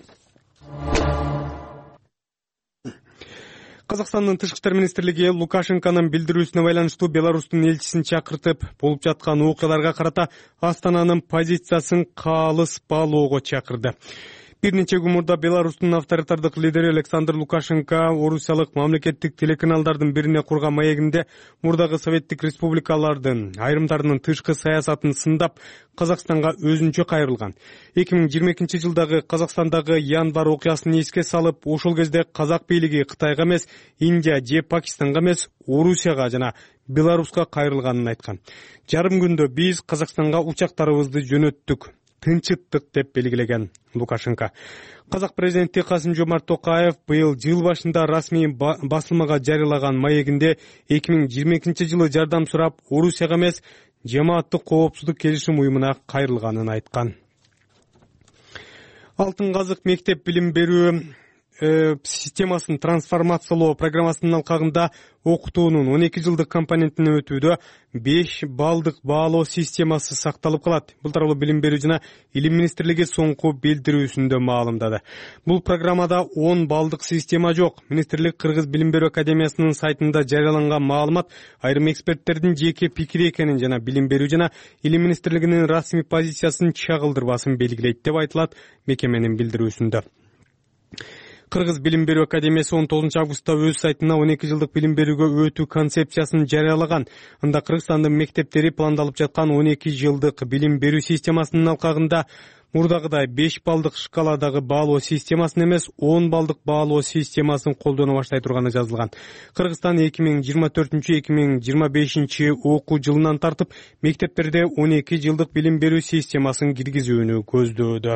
Speaker 5: Казакстандын Тышкы иштер министрлиги Лукашенконун билдирүүсүнө байланыштуу Беларустун элчисин чакыртып, болуп жаткан окуяларга карата Астананын позициясын калыспалоого чакырды. Бир нече күн мурда Беларустун авторитардык лидери Александр Лукашенко орусиялык мамлекеттик телеканалдардын бирине курган маегинде мурдагы советтик республикалардын айрымдарынын тышкы саясатын сындап, Казакстанга өзүнчө кайрылган. 2022 жылдагы Казакстандагы январь окуясын эске салып, ошол кезде казак бийлиги Кытайга эмес, Индия же Пакистанга эмес, Орусияга жана Беларуска кайрылганын айткан. Жарым күндө биз Казакстанга учактарыбызды жөнөттүк, тынчыттык деп белгилеген Лукашенко. Казак президенти Касым-Жомарт Токаев быйыл жыл башында расмий басылмага жарыялаган маегинде 2022 жылы жардам сурап, Орусияга эмес, Жамааттык коопсуздук келишим уюмуна кайрылганын айткан. Алтын казык мектеп билим берүү системасын трансформациялоо программасынын алкагында окутуунун 12 жылдык компонентине өтүүдө 5 баллдык баалоо системасы сакталып калат. Бул тууралуу билим берүү жана илим министрлиги соңку билдирүүсүндө маалымдады. Бул программада 10 баллдык система жок. Министрлик Кыргыз билим берүү академиясынын сайтында жарыяланган маалымат айрым эксперттердин жеке пикири экенин жана билим берүү жана илим министрлигинин расмий позициясын чагылдырбасын белгилейт деп айтылат мекеменин билдирүүсүндө. Кыргыз билим берүү академиясы 19 августта өз сайтына 12 жылдык билим берүүгө өтүү концепциясын жарыялаган. Анда Кыргызстандын мектептери пландалып жаткан 12 жылдык билим берүү системасынын алкагында мурдагыдай 5 баллдык шкаладагы баалоо системасын эмес 10 баллдык баалоо системасын колдоно баштай турганы жазылган. Кыргызстан 2024-2025 окуу жылынан тартып мектептерде 12 жылдык билим берүү системасын киргизүүнү көздөөдө.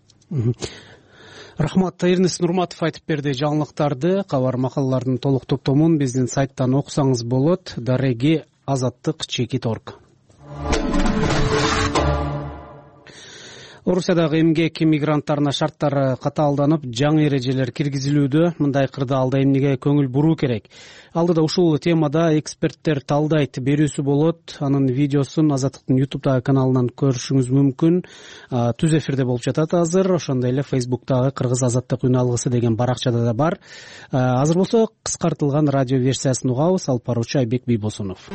Speaker 5: Рахмат, Эрнест Нурматов айтып берди жаңылыктарды. Кабар макалалардын толук топтомун биздин сайттан окусаңыз болот. Дареги azаттык.org. Орусиядагы эмгек мигранттарына шарттар катаалданып, жаңы эрежелер киргизилүүдө. Мындай кырдаалда эмнеге көңүл буруу керек? Алдыда ушул темада эксперттер талдайт берүүсү болот. Анын видеосун Азаттыктын YouTube'дагы каналынан көрүшүңүз мүмкүн. Түз эфирде болуп жатат азыр. Ошондой эле Facebook'тагы Кыргыз азаттык үн алгысы деген баракчада да бар. Азыр болсо кыскартылган радио версиясын угабыз. Алып баруучу Айбек Бийбосунов.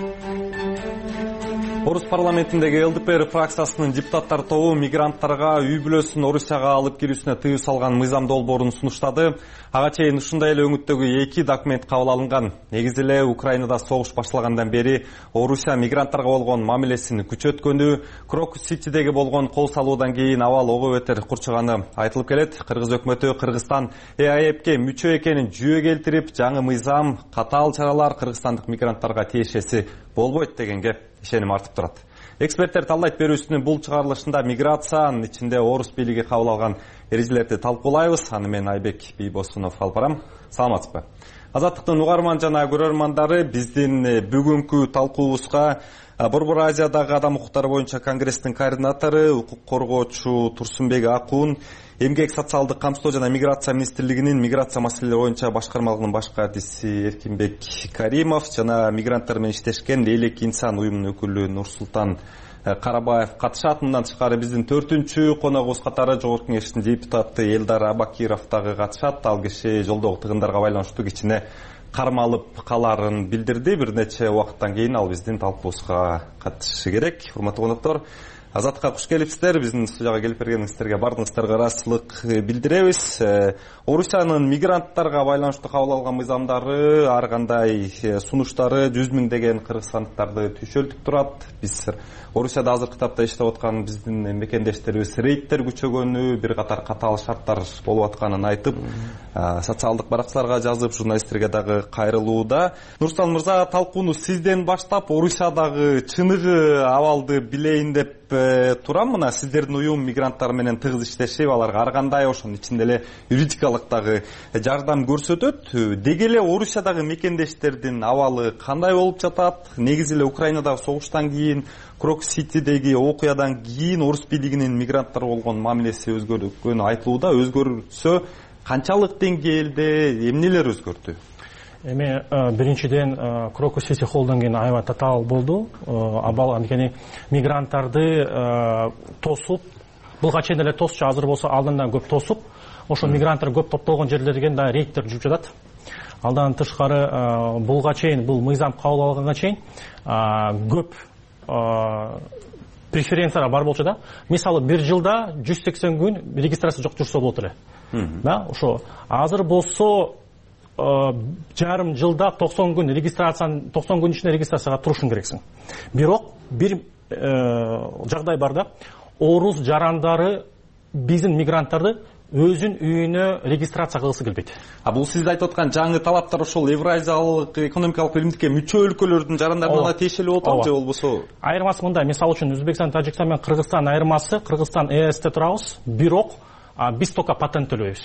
Speaker 20: Орус парламентиндеги ЛДПР фракциясынын депутаттар тобу мигранттарга үй бүлөсүн Орусияга алып кирүүсүнө тыюу салган мыйзам долбоорун сунуштады. Ага чейин ушундай эле өңүттөгү 2 документ кабыл алынган. Негизи эле Украинада согуш башталгандан бери Орусия мигранттарга болгон мамилесин күчөткөнү, Крокус-Ситидеги болгон кол салуудан кийин абал ого бетер курчуганы айтылып келет. Кыргыз өкмөтү Кыргызстан ЭАЭПке мүчө экенин жүйө келтирип, жаңы мыйзам, катаал чаралар кыргызстандык мигранттарга тиешеси болбойт дегенге ишеним артып турат. Эксперттер талдайт берүүсүнүн бул чыгарылышында миграциянын ичинде орус бийлиги кабыл алган эрежелерди талкуулайбыз. Аны мен Айбек Бийбосунов алып барам. Саламатсызбы? Азаттыктын угарман жана көрөрмандары, биздин бүгүнкү талкуубузга Борбор Азиядагы адам укуктары боюнча конгресстин координатору, укук коргоочу Турсунбек Акун, эмгек социалдык камсыздоо жана миграция министрлигинин миграция маселелери боюнча башкармалыгынын баш катчысы Эркинбек Каримов жана мигранттар менен иштешкен Элек инсан уюмунун өкүлү Нурсултан Карабаев катышат. Мындан тышкары биздин 4-чү коногубуз катары Жогорку Кеңештин депутаты Элдар Абакиров дагы катышат. Ал киши жолдогу тыгындарга байланыштуу кичине кармалып каларын билдирди. Бир нече убакыттан кийин ал биздин талкуубузга катышышы керек. Урматтуу коноктор, Азатка куш келипсиздер. Биздин студияга келип бергениңиздерге бардыгыңыздарга ыраазычылык билдиребиз. Орусиянын мигранттарга байланыштуу кабыл алган мыйзамдары, ар кандай сунуштары 100 миңдеген кыргызстандыктарды түйшөлтүп турат. Биз Орусияда азыркы тапта иштеп аткан биздин мекендештерибиз рейдтер күчөгөнү, бир катар катаал шарттар болуп атканын айтып, социалдык баракчаларга жазып, журналисттерге дагы кайрылууда. Нурсултан мырза, талкууну сизден баштап, Орусиядагы чыныгы абалды билейин деп турам. Мына сиздердин уюм мигранттар менен тыгыз иштешип, аларга ар кандай ошонун ичинде эле юридикалык дагы жардам көрсөтөт. Деги эле Орусиядагы мекендештердин абалы кандай болуп жатат? Негизи эле Украинадагы согуштан кийин, Крокус-Ситидеги окуядан кийин орус бийлигинин мигранттар болгон мамилеси өзгөргөнү айтылууда. Өзгөрсө канчалык деңгээлде, эмнелер өзгөрдү?
Speaker 21: Эми биринчиден Крокус-Сити холлдон кийин аябай татаал болду. Абал анткени мигранттарды тосуп, булга чейин эле тосчу, азыр болсо алдындан көп тосуп, ошо мигранттар көп топтолгон жерлерге да рейдтер жүрүп жатат. Алдан тышкары булга чейин, бул мыйзам кабыл алганга чейин көп преференциялар бар болчу да. Мисалы бир жылда 180 күн регистрация жок жүрсө болот эле. Да, ошо азыр болсо жарым жылда 90 күн регистрацияны 90 күн ичинде регистрацияга турушуң керексиң. Бирок бир жагдай бар да. Орус жарандары биздин мигранттарды өзүн үйүнө регистрация кылгысы келбейт.
Speaker 20: Бул сиз айтып аткан жаңы талаптар ошол Евразиялык экономикалык биримдикке мүчө өлкөлөрдүн жарандарына тиешелүү болуп атабы же болбосо?
Speaker 21: Айырмасы мындай, мисалы үчүн Өзбекстан, Тажикстан менен Кыргызстан айырмасы, Кыргызстан ЭСте турабыз, бирок биз только патент төлөйбүз.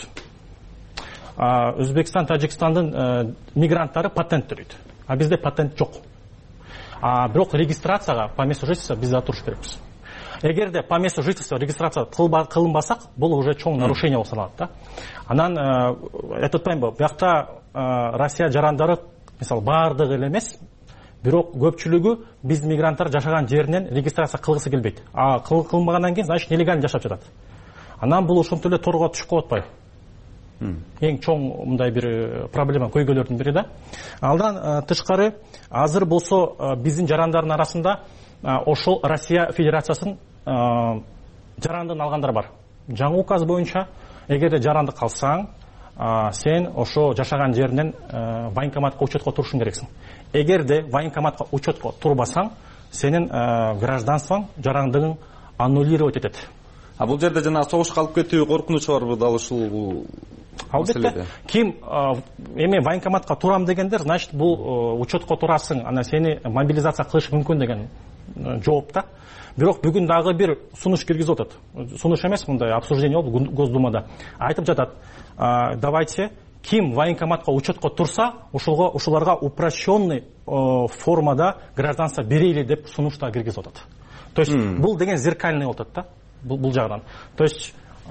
Speaker 21: Өзбекстан, Тажикстандын мигранттары патент төлөйт. Бизде патент жок. Бирок регистрацияга по месту жительства биз да туруш керекпиз. эгерде по месту жительства регистрация кылынбасак бул уже чоң нарушение болуп саналат да. Анан айтып атпаймынбы, биякта Россия жарандары мисалы баардыгы эле эмес, бирок көпчүлүгү биз мигранттар жашаган жеринен регистрация кылгысы келбейт. Кылынбагандан кийин значит нелегально жашап жатат. Анан бул ошентип эле торго түшүп калып атпайбы? Эң чоң мындай бир проблема көйгөйлөрдүн бири да. Алдан тышкары азыр болсо биздин жарандардын арасында ошол Россия Федерациясынын жарандыгын алгандар бар. Жаңы указ боюнча эгерде жаранды калсаң, сен ошо жашаган жеринен военкоматка учетко турушуң керексиң. Эгерде военкоматка учетко турбасаң, сенин гражданствоң, жарандыгың аннулировать этет.
Speaker 20: Бул жерде жана согушка алып кетүү коркунучу барбы дал ушул?
Speaker 21: Албетте. Ким эми военкоматка турам дегендер, значит бул учетко турасың, ана сени мобилизация кылыш мүмкүн деген жооп да. Бирок бүгүн дагы бир сунуш киргизип атат. Сунуш эмес, мындай обсуждение болду Госдумада. Айтып жатат, давайте ким военкоматка учетко турса, ушуларга упрощенный формада гражданство берели деп сунушта киргизип атат. То есть бул деген зеркальный болуп атат да. Бул жагынан. То есть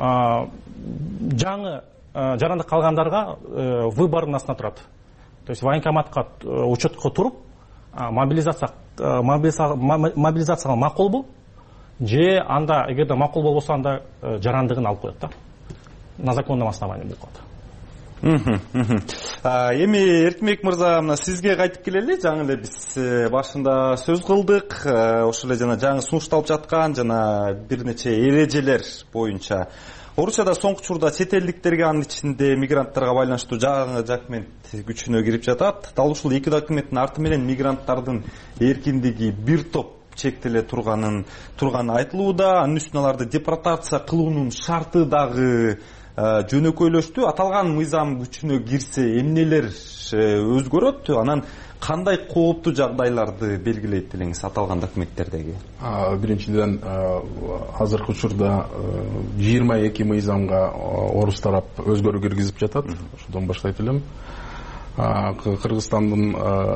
Speaker 21: жаңы жаранды калгандарга выбордун астына турат. То есть военкоматка учетко туруп, мобилизацияга макулбу же анда эгерде макул болбосо анда жарандыгын алып коет да. На законном основании болуп калат.
Speaker 20: Эми Эркинбек мырза, мына сизге кайтып келели. Жаңы эле биз башында сөз кылдык. Ошол эле жана жаңы сунушталып жаткан жана бир нече эрежелер боюнча Орусияда соңку учурда чет элдиктерге, анын ичинде мигранттарга байланыштуу жаңы документ күчүнө кирип жатат. Дал ушул эки документтин арты менен мигранттардын эркиндиги бир топ чектеле турганы айтылууда. Анын үстүнө аларды депортация кылуунун шарты дагы жөнөкөйлөштү. Аталган мыйзам күчүнө кирсе эмнелер өзгөрөт? Анан кандай кооптуу жагдайларды белгилейт делеңиз аталган документтердеги?
Speaker 6: Биринчиден, азыркы учурда 22 мыйзамга орус тарап өзгөрүү киргизип жатат. Ошодон баштайт элем. Кыргызстандын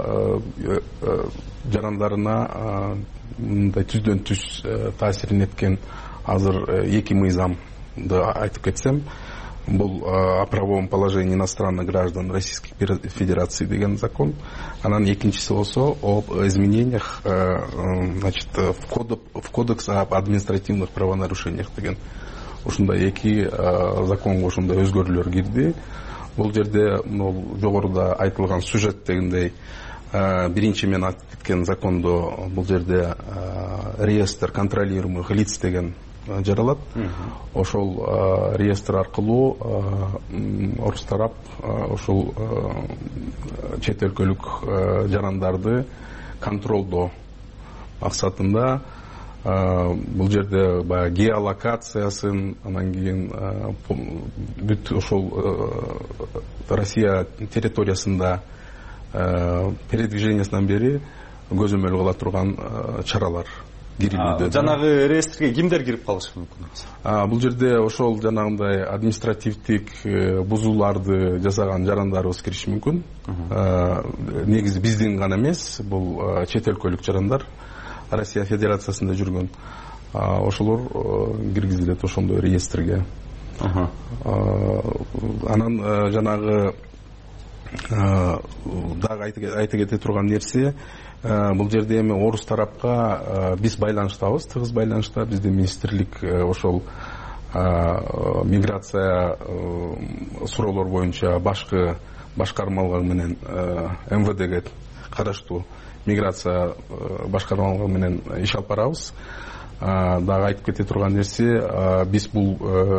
Speaker 6: жарандарына мындай түздөн түз таасирин эткен азыр 2 мыйзамды айтып кетсем, бул о правовом положении иностранных граждан Российской Федерации деген закон. Анан экинчиси болсо об изменениях, значит, в кодекс об административных правонарушениях деген. Ушундай эки законго ушундай өзгөрүүлөр кирди. Бул жерде жогоруда айтылган сюжет дегендей, биринчи мен айтып кеткен закондо бул жерде реестр контролируемых лиц деген жаралат. Ошол реестр аркылуу орус тарап ошол чет өлкөлүк жарандарды контролдоо максатында бул жерде баягы геолокациясын, анан кийин бүт ошол Россия территориясында передвижениясынан бери көзөмөл кыла турган чаралар.
Speaker 20: Жанагы реестрге кимдер кирип калышы мүмкүн?
Speaker 6: Бул жерде ошол жанагындай административдик бузууларды жасаган жарандарыбыз кириши мүмкүн. Негизи биздин гана эмес, бул чет өлкөлүк жарандар Россия Федерациясында жүргөн. Ошолор киргизилет ошондой реестрге. Анан жанагы дагы айта кете турган нерсе, бул жерде эми орус тарапка биз байланыштабыз, тыгыз байланышта. Бизде министрлик ошол миграция суроолор боюнча башкы башкармалыгы менен МВДге караштуу миграция башкармалыгы менен иш алып барабыз. Дагы айтып кете турган нерсе, биз бул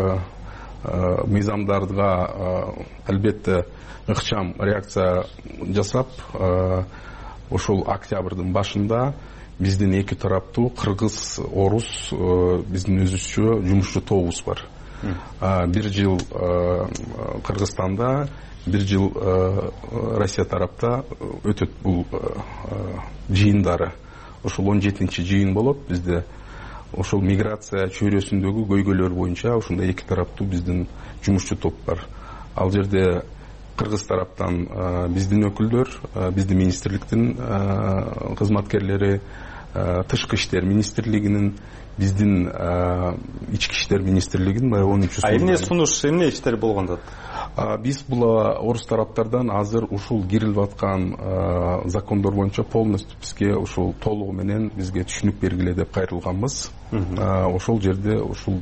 Speaker 6: мыйзамдарга албетте ыкчам реакция жасап, ошол октябрдын башында биздин эки тараптуу кыргыз, орус биздин өзүчө жумушчу тобубуз бар. Бир жыл Кыргызстанда, бир жыл Россия тарапта өтөт бул жыйындары. Ошол 17-чи жыйын болот бизде. Ошол миграция чөйрөсүндөгү көйгөйлөр боюнча ошондой эки тараптуу биздин жумушчу топ бар. Ал жерде Кыргыз тараптан биздин өкүлдөр, биздин министрликтин кызматкерлери, тышкы иштер министрлигинин, биздин ички иштер министрлигинин баягы 10-чу
Speaker 20: эмне сунуш, эмне иштер болгондо?
Speaker 6: Биз бул орус тараптардан азыр ушул кирилип аткан закондор боюнча полностью бизге ушул толугу менен бизге түшүнүк бергиле деп кайрылганбыз. Ошол жерде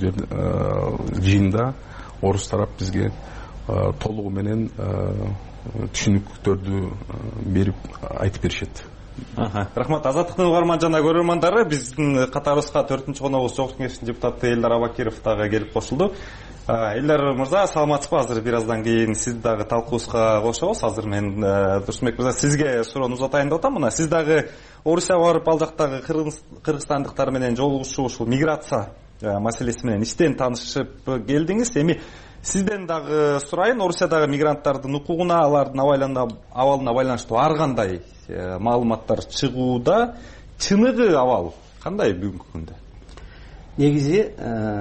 Speaker 6: жыйында орус тарап бизге толугу менен түшүнүктөрдү берип айтып беришет.
Speaker 20: Рахмат. Азаттыктын угарман жана көрөрмандары, биздин катарыбызга 4-коногубуз Жогорку Кеңештин депутаты Элдар Абакиров дагы келип кошулду. Элдар мырза, саламатсызбы? Азыр бир аздан кийин сизди дагы талкуубузга кошобуз. Азыр мен Турсунбек мырза сизге суроону узатайын деп атам. Мына сиз дагы Орусияга барып, ал жактагы кыргызстандыктар менен жолугушуу, ушул миграция маселеси менен иштен таанышып келдиңиз. Эми сизден дагы сурайын, Орусиядагы мигранттардын укугуна, алардын абалына байланыштуу ар кандай маалыматтар чыгууда, чыныгы абал кандай бүгүнкү күндө?
Speaker 7: Негизи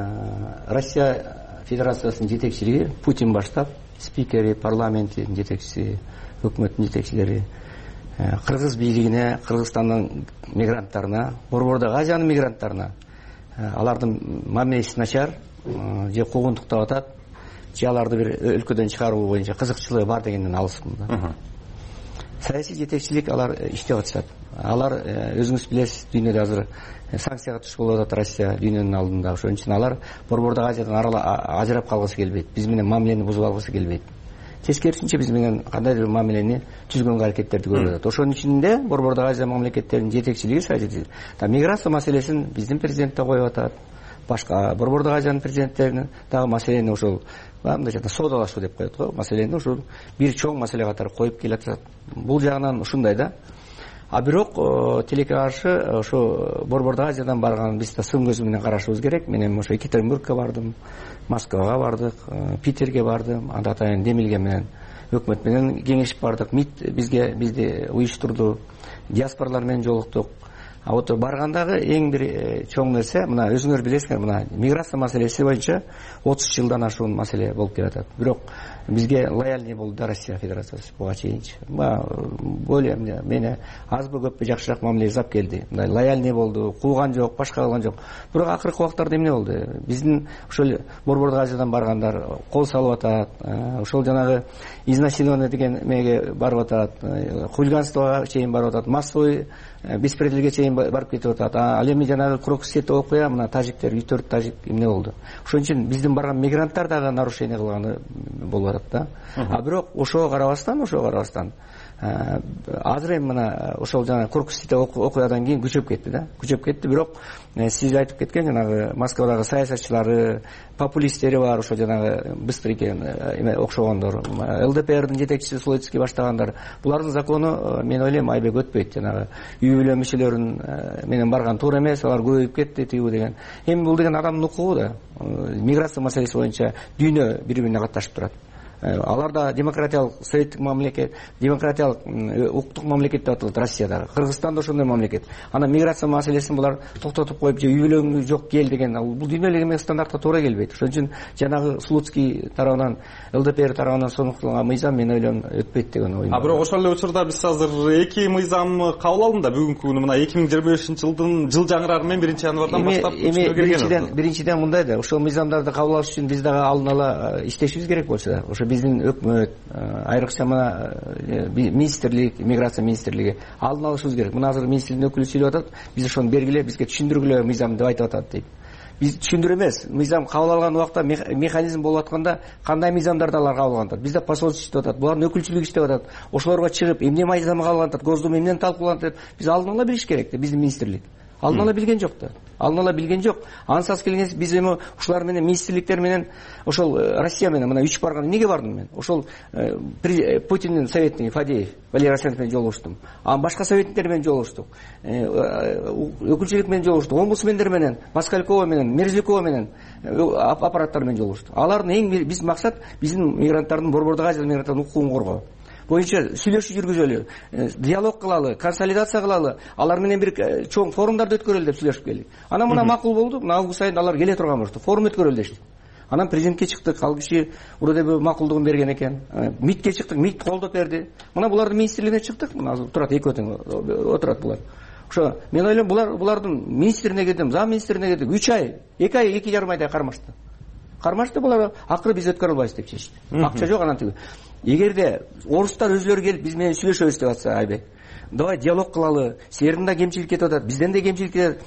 Speaker 7: Россия Федерациясынын жетекчилиги Путин баштап, спикери, парламенттин жетекчиси, өкмөттүн жетекчилери кыргыз бийлигине, Кыргызстандын мигранттарына, Борбордогу Азиянын мигранттарына алардын мамилеси начар, же куугунтуктап атат, же аларды бир өлкөдөн чыгаруу боюнча кызыкчылыгы бар дегенден алыспын да. Саясий жетекчилик алар иштеп атышат. Алар өзүңүз билесиз, дүйнөдө азыр санкцияга түшүп болуп атат Россия дүйнөнүн алдында. Ошон үчүн алар Борбордогу Азиядан ажырап калгысы келбейт. Биз менен мамилени бузуп алгысы келбейт. Тескерисинче биз менен кандайдыр бир мамилени түзгөнгө аракеттерди көрүп атат. Ошонун ичинде Борбордогу Азия мамлекеттеринин жетекчилиги, саясий миграция маселесин биздин президент да коюп атат. Башка Борбордогу Азиянын президенттеринин дагы маселени ошол мындайча соодалашуу деп коет го. Маселени ушул бир чоң маселе катары коюп келатат. Бул жагынан ушундай да. А бирок тилекке каршы ошо Борбордогу Азиядан барган биз да сын көзү менен карашыбыз керек. Мен ошо Екатеринбургка бардым, Москвага бардык, Питерге бардым. Анда атайын Демилге менен өкмөт менен кеңешип бардык. МИД бизди уюштурду. Диаспоралар менен жолуктук. А вот баргандагы эң бир чоң нерсе, мына өзүңөр билесиңер, мына миграция маселеси боюнча 30 жылдан ашуун маселе болуп келатат. Бирок бизге лояльный болду да Россия Федерациясы буга чейинчи. Более мени азбы көппү жакшыраак мамиле жасап келди. Мындай лояльный болду, кууган жок, башка кылган жок. Бирок акыркы убактарда эмне болду? Биздин ошол Борбордогу Азиядан баргандар кол салып атат, ошол жанагы изнасилование деген меге барып атат, хулиганствого чейин барып атат, массовый беспределге чейин барып кетип атат. Ал эми жанагы Крокусте окуя, мына тажиктер 4 тажик эмне болду? Ошон үчүн биздин барган мигранттар дагы нарушение кылганы болуп атат да. А бирок ошого карабастан азыр эми мына ошол жана Крокусте окуядан кийин күчөп кетти да. Күчөп кетти, бирок сиз айтып кеткен жанагы Москвадагы саясатчылары, популисттери бар, ошо жанагы быстрыйке окшогондор, ЛДПРдин жетекчиси Слоцкий баштагандар. Булардын закону мен ойлойм айбек өтпөйт. Жанагы үй бүлө мүчөлөрүн менен барган туура эмес, алар көбөйүп кетти тигүү деген. Эми бул деген адамдын укугу да. Миграция маселеси боюнча дүйнө бири-бирине катташып турат. Алар да демократиялык советтик мамлекет, демократиялык укуктук мамлекет деп аталат Россиядагы. Кыргызстан да ошондой мамлекет. Ана миграция маселесин булар токтотуп коюп, же үй бүлөң жок кел деген, бул дүйнөлүк эмес стандартка туура келбейт. Ошон үчүн жанагы Слуцкий тарабынан, ЛДПР тарабынан сонукталган мыйзам мен ойлойм өтпөйт деген оюм.
Speaker 20: А бирок ошол эле учурда биз азыр 2 мыйзам кабыл алынды да бүгүнкү күнү. Мына 2025-жылдын жыл жаңырары менен 1-январдан баштап
Speaker 7: биринчиден мындай да, ошол мыйзамдарды кабыл алыш үчүн биз дагы алдын ала иштешибиз керек болчу да. Биздин өкмөт, айрыкча мына министрлик, миграция министрлиги алдын алышыбыз керек. Мына азыр министрликтин өкүлү сүйлөп атат, биз ошону бергиле, бизге түшүндүргүлө мыйзам деп айтып атат дейт. Биз түшүндүрө эмес, мыйзам кабыл алган убакта механизм болуп атканда кандай мыйзамдарды алар кабыл алган атат. Бизде посольство иштеп атат, булардын өкүлчүлүгү иштеп атат. Ошолорго чыгып, эмне мыйзам кабыл алган атат, Госдума эмнени талкууланат деп биз алдын ала билиш керек да, биздин министрлик. Алдын ала билген жок да. Алдын ала билген жок. Ансыз келгенде биз эми ушулар менен министрликтер менен ошол Россия менен мына 3 барган. Эмнеге бардым мен? Ошол Путиндин советниги Фадеев, Валерий Арсенович менен жолугуштум. Башка советниктер менен жолугуштук. Өкүлчүлүк менен жолугуштук. Омбудсмендер менен, Москалькова менен, Мерзликова менен аппараттар менен жолугуштук. Алардын эң биз максат биздин мигранттардын Борбордогу Азия мигранттардын укугун коргоо боюнча сүйлөшүү жүргүзөлү, диалог кылалы, консолидация кылалы, алар менен бир чоң форумдарды өткөрөлү деп сүйлөшүп келдик. Анан мына макул болду. Мына август айында алар келе турган болушту. Форум өткөрөлү дештик. Анан президентке чыктык, ал киши урда макулдугун берген экен. МИДке чыктык, МИД колдоп берди. Мына булардын министрлигине чыктык. Мына турат экөө тең отурат булар. ошо мен ойлойм булардын министрине кирдим, зам министрине кирдик, 3 ай, 2 ай, 2,5 айдай кармашты. Булар акыры биз өткөрө албайбыз деп чечти. Акча жок анан тиги. Эгерде орустар өзлөрү келип биз менен сүйлөшөбүз деп атса, Айбек, давай диалог кылалы, силердин да кемчилик кетип атат, бизден да кемчилик кетет.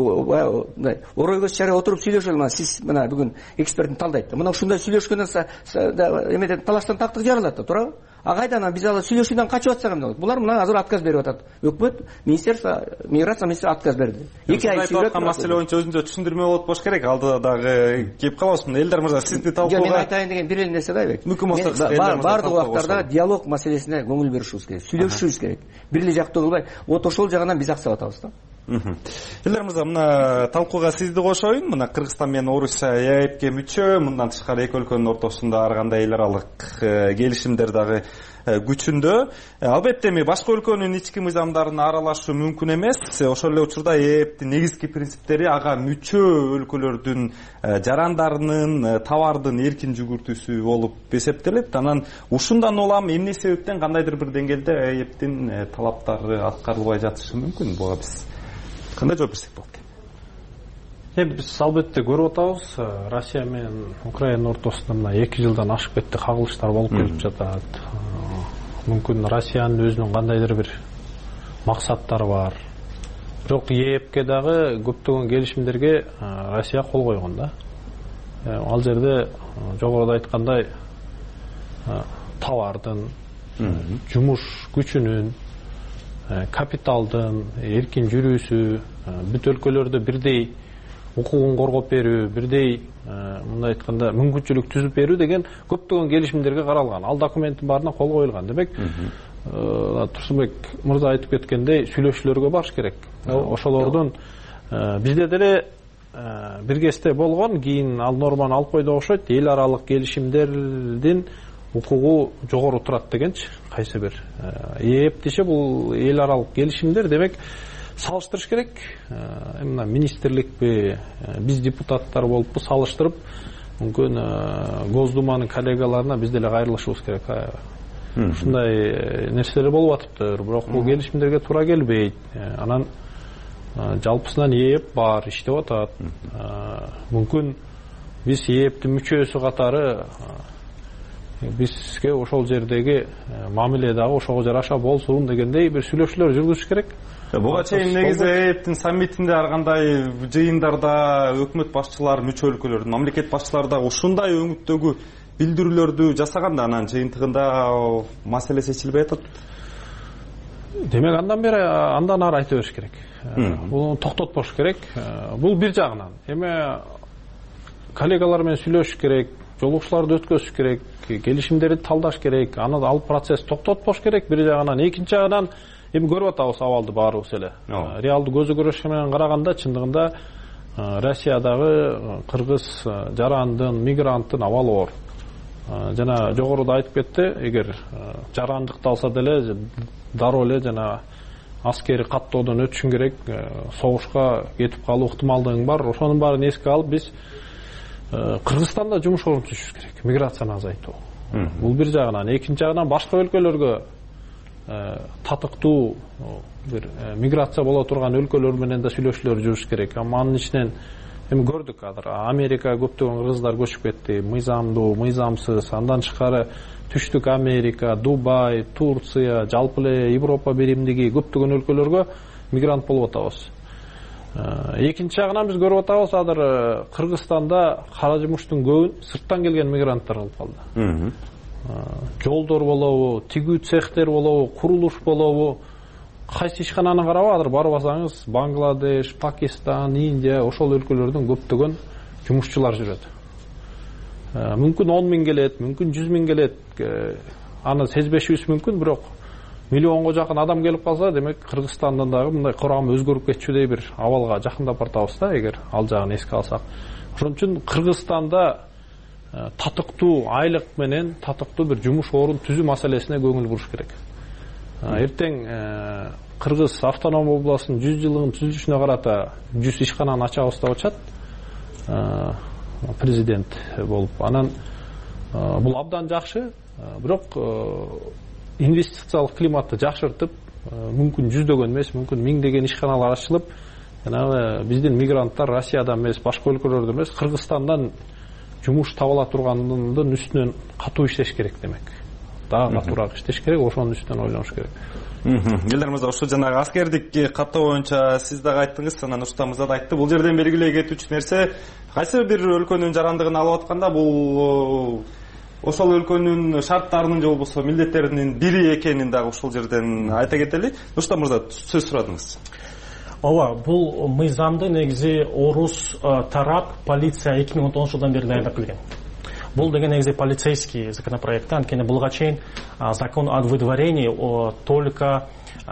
Speaker 7: Орой көз чарай отуруп сүйлөшөлү. Мына сиз мына бүгүн экспертин талдайт. Мына ушундай сүйлөшкөндөн эмеден талаштан тактык жаралат да, туурабы? Кайда анан биз ал сүйлөшүүдөн качып атсак эмне болот? Булар мына азыр отказ берип атат. Өкмөт, министерство, миграция министрі отказ берди. 2 ай сүйлөп
Speaker 20: маселе боюнча өзүнчө түшүндүрмө болот болуш керек. Алдыда дагы келип калабыз. Элдар мырза, сизди талкууга.
Speaker 7: Мен айтайын деген бир эле нерсе да, Айбек. Бардык убактарда диалог маселесине көңүл бурушубуз керек. Сүйлөшүшүбүз керек. Бир эле жактуу кылбай, вот ошол жагынан биз аксап атабыз да.
Speaker 20: Элдар мырза, мына талкууга сизди кошоюн. Мына Кыргызстан менен Орусия ЭЭПке мүчө, мындан тышкары эки өлкөнүн ортосунда ар кандай эл аралык келишимдер дагы күчүндө. Албетте эми башка өлкөнүн ички мыйзамдарына аралашуу мүмкүн эмес. Ошол эле учурда ЭЭПтин негизги принциптери ага мүчө өлкөлөрдүн жарандарынын товардын эркин жүгүртүүсү болуп эсептелет. Анан ушундан улам эмне себептен кандайдыр бир деңгээлде ЭЭПтин талаптары аткарылбай жатышы мүмкүн? Буга биз кандай жооп берсек болот?
Speaker 21: Эми биз албетте көрүп атабыз, Россия менен Украина ортосунда мына 2 жылдан ашып кетти кагылыштар болуп келип жатат. Мүмкүн Россиянын өзүнүн кандайдыр бир максаттары бар. Бирок ЕЭПке дагы көптөгөн келишимдерге Россия кол койгон да. Ал жерде жогоруда айткандай товардын, жумуш күчүнүн, капиталдын эркин жүрүүсү, бүт өлкөлөрдө бирдей укугун коргоп берүү, бирдей мындай айтканда мүмкүнчүлүк түзүп берүү деген көптөгөн келишимдерге каралган. Ал документтин баарына кол коюлган. Демек, Турсунбек мырза айтып кеткендей, сүйлөшүүлөргө барыш керек. Ошолордун бизде деле бир кезде болгон, кийин ал норманы алып койду окшойт. Эл аралык келишимдердин укугу жогору турат дегенчи, кайсы бир ЭЭП десе бул эл аралык келишимдер. Демек, салыштырыш керек. Мына министрликпи, биз депутаттар болуппу, салыштырып, мүмкүн Госдуманын коллегаларына биз деле кайрылышыбыз керек. Ушундай нерселер болуп атыптыр, бирок бул келишимдерге туура келбейт. Анан жалпысынан ЭЭП бар, иштеп атат. Мүмкүн биз ЭЭПтин мүчөсү катары бизге ошол жердеги мамиле дагы ошого жараша болсун дегендей бир сүйлөшүүлөр жүргүзүш керек.
Speaker 20: Буга чейин негизи ЭЭПтин саммитинде ар кандай жыйындарда өкмөт башчылары, мүчө өлкөлөрдүн мамлекет башчылары да ушундай өңүттөгү билдирүүлөрдү жасаганда, анан жыйынтыгында маселе чечилбей атат.
Speaker 21: Демек, андан ары айта бериш керек. Бул токтотпош керек. Бул бир жагынан. Эми коллегалар менен сүйлөшүш керек, жолугушууларды өткөзүш керек, келишимдерди талдаш керек, аны ал процесс токтотпош керек бир жагынан. Экинчи жагынан эми көрүп атабыз абалды баарыбыз эле. Реалдуу көзү көрүш менен караганда чындыгында Россиядагы кыргыз жарандын, мигранттын абалы оор. Жана жогоруда айтып кетти, эгер жарандыкталса деле дароо эле жана аскери каттоодон өтүшүң керек, согушка кетип калуу ыктымалдыгың бар. Ошонун баарын эске алып биз Кыргызстанда жумуш орун түзүш керек, миграцияны азайтуу. Бул бир жагынан. Экинчи жагынан башка өлкөлөргө татыктуу бир миграция боло турган өлкөлөр менен да сүйлөшүүлөр жүрүш керек. Анын ичинен эми көрдүк азыр Америка көптөгөн кыргыздар көчүп кетти, мыйзамдуу, мыйзамсыз. Андан тышкары Түштүк Америка, Дубай, Турция, жалпы эле Европа биримдиги көптөгөн өлкөлөргө мигрант болуп атабыз. Экинчи жагынан биз көрүп атабыз, азыр Кыргызстанда кара жумуштун көбүн сырттан келген мигранттар кылып калды. Жолдор болобу, тигүү цехтер болобу, курулуш болобу, кайсы ишкананы карап азыр барбасаңыз, Бангладеш, Пакистан, Индия, ошол өлкөлөрдөн көптөгөн жумушчулар жүрөт. Мүмкүн 10 миң келет, мүмкүн 100 миң келет, аны сезбешибиз мүмкүн, бирок миллионго жакын адам келип калса, демек Кыргызстандан дагы мындай курамы өзгөрүп кетчүдөй бир абалга жакындап бартабыз да, эгер ал жагын эске алсак. Ошон үчүн Кыргызстанда татыктуу айлык менен татыктуу бир жумуш орун түзүү маселесине көңүл буруш керек. Эртең Кыргыз автоном областынын 100 жылдыгын түзүлүшүнө карата 100 ишкананы ачабыз деп атышат. Президент болуп. Анан бул абдан жакшы, бирок инвестициялык климатты жакшыртып, мүмкүн жүздөгөн эмес, мүмкүн миңдеген ишканалар ачылып, жанагы биздин мигранттар Россиядан эмес, башка өлкөлөрдөн эмес, Кыргызстандан жумуш таба ала тургандын үстүнөн катуу иштеш керек демек. Дагы катуураак иштеш керек, ошонун үстүнөн ойлонуш керек.
Speaker 20: Элдер мырза, ушу жанагы аскердик каттоо боюнча сиз дагы айттыңыз, анан Нурсултан мырза да айтты. Бул жерден белгилей кетүүчү нерсе, кайсы бир өлкөнүн жарандыгын алып атканда бул ошол өлкөнүн шарттарынын же болбосо милдеттеринин бири экенин дагы ушул жерден айта кетели. Нурсултан мырза, сөз сурадыңыз.
Speaker 21: Ооба, бул мыйзамды негизи орус тарап полиция 2010 жылдан бери даярдап келген. Бул деген негизи полицейский законопроект, анткени булга чейин закон о выдворении только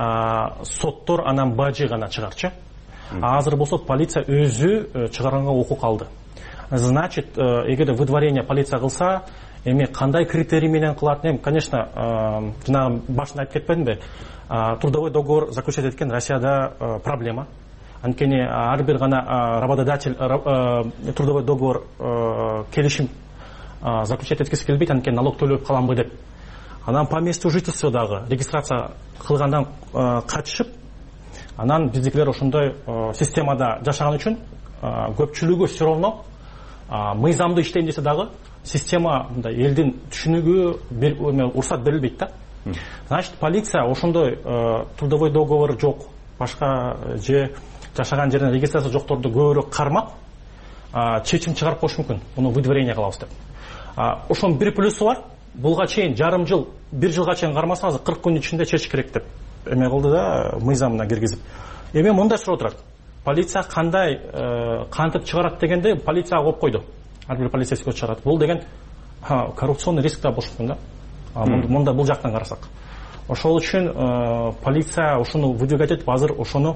Speaker 21: соттор анан бажы гана чыгарчы. Азыр болсо полиция өзү чыгарганга укук алды. Значит, эгер выдворение полиция кылса, эми кандай критерий менен кылат? Конечно, жана башында айтып кетпедимби? Трудовой договор заключать эткен Россияда проблема. Анткени ар бир гана работодатель трудовой договор келишим заключать эткиси келбейт, анткени налог төлөп каламбы деп. Анан по месту жительства дагы регистрация кылгандан качышып, анан биздикилер ошондой системада жашаган үчүн көпчүлүгү все равно мыйзамды иштейм десе дагы система мындай элдин түшүнүгү уруксат берилбейт да. Значит, полиция ошондой трудовой договор жок, башка же жашаган жерден регистрация жокторду көбүрөөк кармап, чечим чыгарып коюш мүмкүн. Муну выдворение кылабыз деп. Ошонун бир плюсу бар. Булга чейин жарым жыл, бир жылга чейин кармасаңыз 40 күн ичинде чечиш керек деп эме кылды да, мыйзамына киргизип. Эми мындай суроо турат. Полиция кандай кантип чыгарат дегенде полицияга коюп койду. Ар бир полицейский чыгарат. Бул деген коррупционный риск да болушу мүмкүн да. Мында бул жактан карасак. Ошол үчүн полиция ошону выдвигать этип, азыр ошону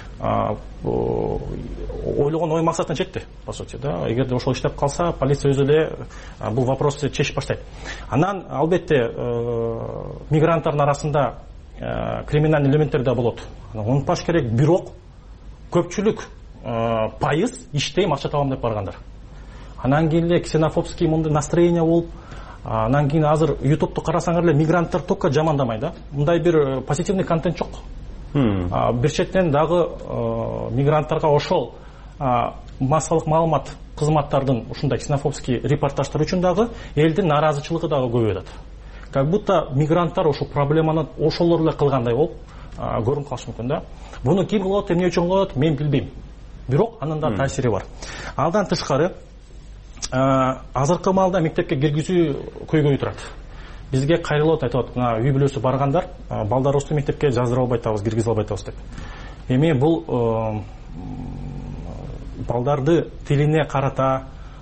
Speaker 21: ойлогон ой максатына жетти, по сути, да. Эгерде ошол иштеп калса, полиция өзү эле бул вопросту чечип баштайт. Анан албетте мигранттардын арасында криминальный элементтер да болот. Унутпаш керек, бирок көпчүлүк пайыз иштейм, акча табам деп баргандар. Анан кийин эле ксенофобский мындай настроение болуп, анан кийин азыр YouTube'ду карасаңар эле мигранттар только жамандамай да. Мындай бир позитивный контент жок. Бир четтен дагы мигранттарга ошол массалык маалымат кызматтардын ушундай ксенофобский репортаждар үчүн дагы элдин нааразычылыгы дагы көбөйүп атат. Как будто мигранттар ошол проблеманы ошолор эле кылгандай болуп көрүнүп калышы мүмкүн да. Буну ким кылат, эмне үчүн кылат, мен билбейм. Бирок анын да таасири бар. Алдан тышкары азыркы маалда мектепке киргизүү көйгөй турат. Бизге кайрылып айтып атат, үй бүлөсү баргандар, балдарыбызды мектепке жаздыра албай атабыз, киргизе албай атабыз деп. Эми бул балдарды тилине карата,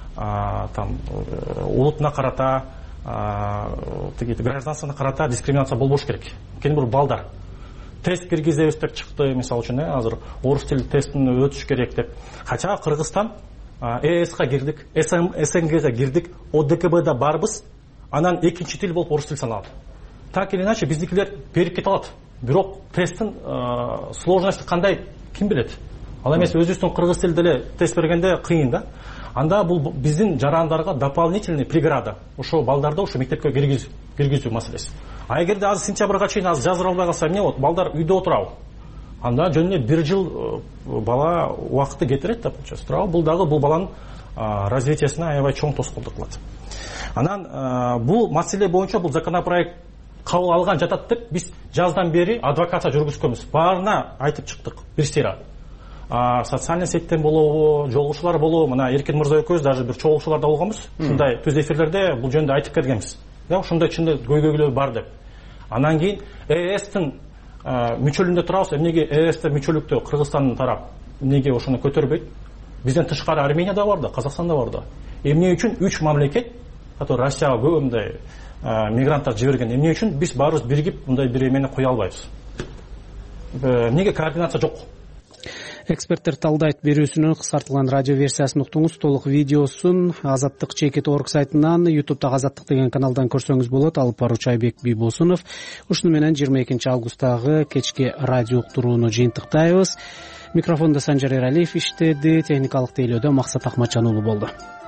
Speaker 21: улутуна карата, гражданствосуна карата дискриминация болбош керек. Анткени бул балдар. Тест киргизебиз деп чыкты, мисалы үчүн, азыр орус тил тестин өтүш керек деп. Кача Кыргызстан ЭСК кирдик, СНГга кирдик, ОДКБда барбыз, анан экинчи тил болуп орус тил саналат. Так или иначе биздикилер берип кете алат. Бирок тесттин сложности кандай ким билет? Ал эмес өзүбүздүн кыргыз тилде эле тест бергенде кыйын да. Анда бул биздин жарандарга дополнительный преграда. Ошо балдарды ошо мектепке киргизүү маселеси. А эгерде азыр сентябрга чейин жаздыра албай калса, эмне болот? Балдар үйдө отурабы? Анда жөн эле бир жыл бала убакытты кетирет да, получается. Бул дагы бул баланын развитиясына аябай чоң тоскоолдук кылат. Анан бул маселе боюнча бул законопроект кабыл алган жатат деп биз жаздан бери адвокация жүргүзгөнбүз. Баарына айтып чыктык бир сыйра. Социальный сеттен болобу, жолугушуулар болобу, мына Эркин мырза экөөбүз даже бир чогулушууларда болгонбуз. Ушундай түз эфирлерде бул жөнүндө айтып келгенбиз. Да, ушундай чында көйгөйлөр бар деп. Анан кийин ЭСтин мүчөлүндө турабыз. Эмнеге ЭСте мүчөлүктө Кыргызстандын тарап эмнеге ошону көтөрбөйт? Бизден тышкары Арменияда бар да, Казакстанда бар да. Эмне үчүн 3 мамлекет, который Россияга көп мындай мигранттар жиберген, эмне үчүн биз баарыбыз биригип мындай бир эмени кое албайбыз? Эмнеге координация жок?
Speaker 2: Эксперттер талдайт. Берүүсүнүн кыскартылган радио версиясын уктуңуз. Толук видеосун Азаттык /org сайтынан, YouTube'да Азаттык деген каналдан көрсөңүз болот. Алып баруучу Айбек Бийбосунов. Ушуну менен 22 августтагы кечки радио уктурууну жыйынтыктайбыз. Микрофондо Санжар Эралиев иштеди, техникалык тейлөөдө Максат Акматжан уулу болду.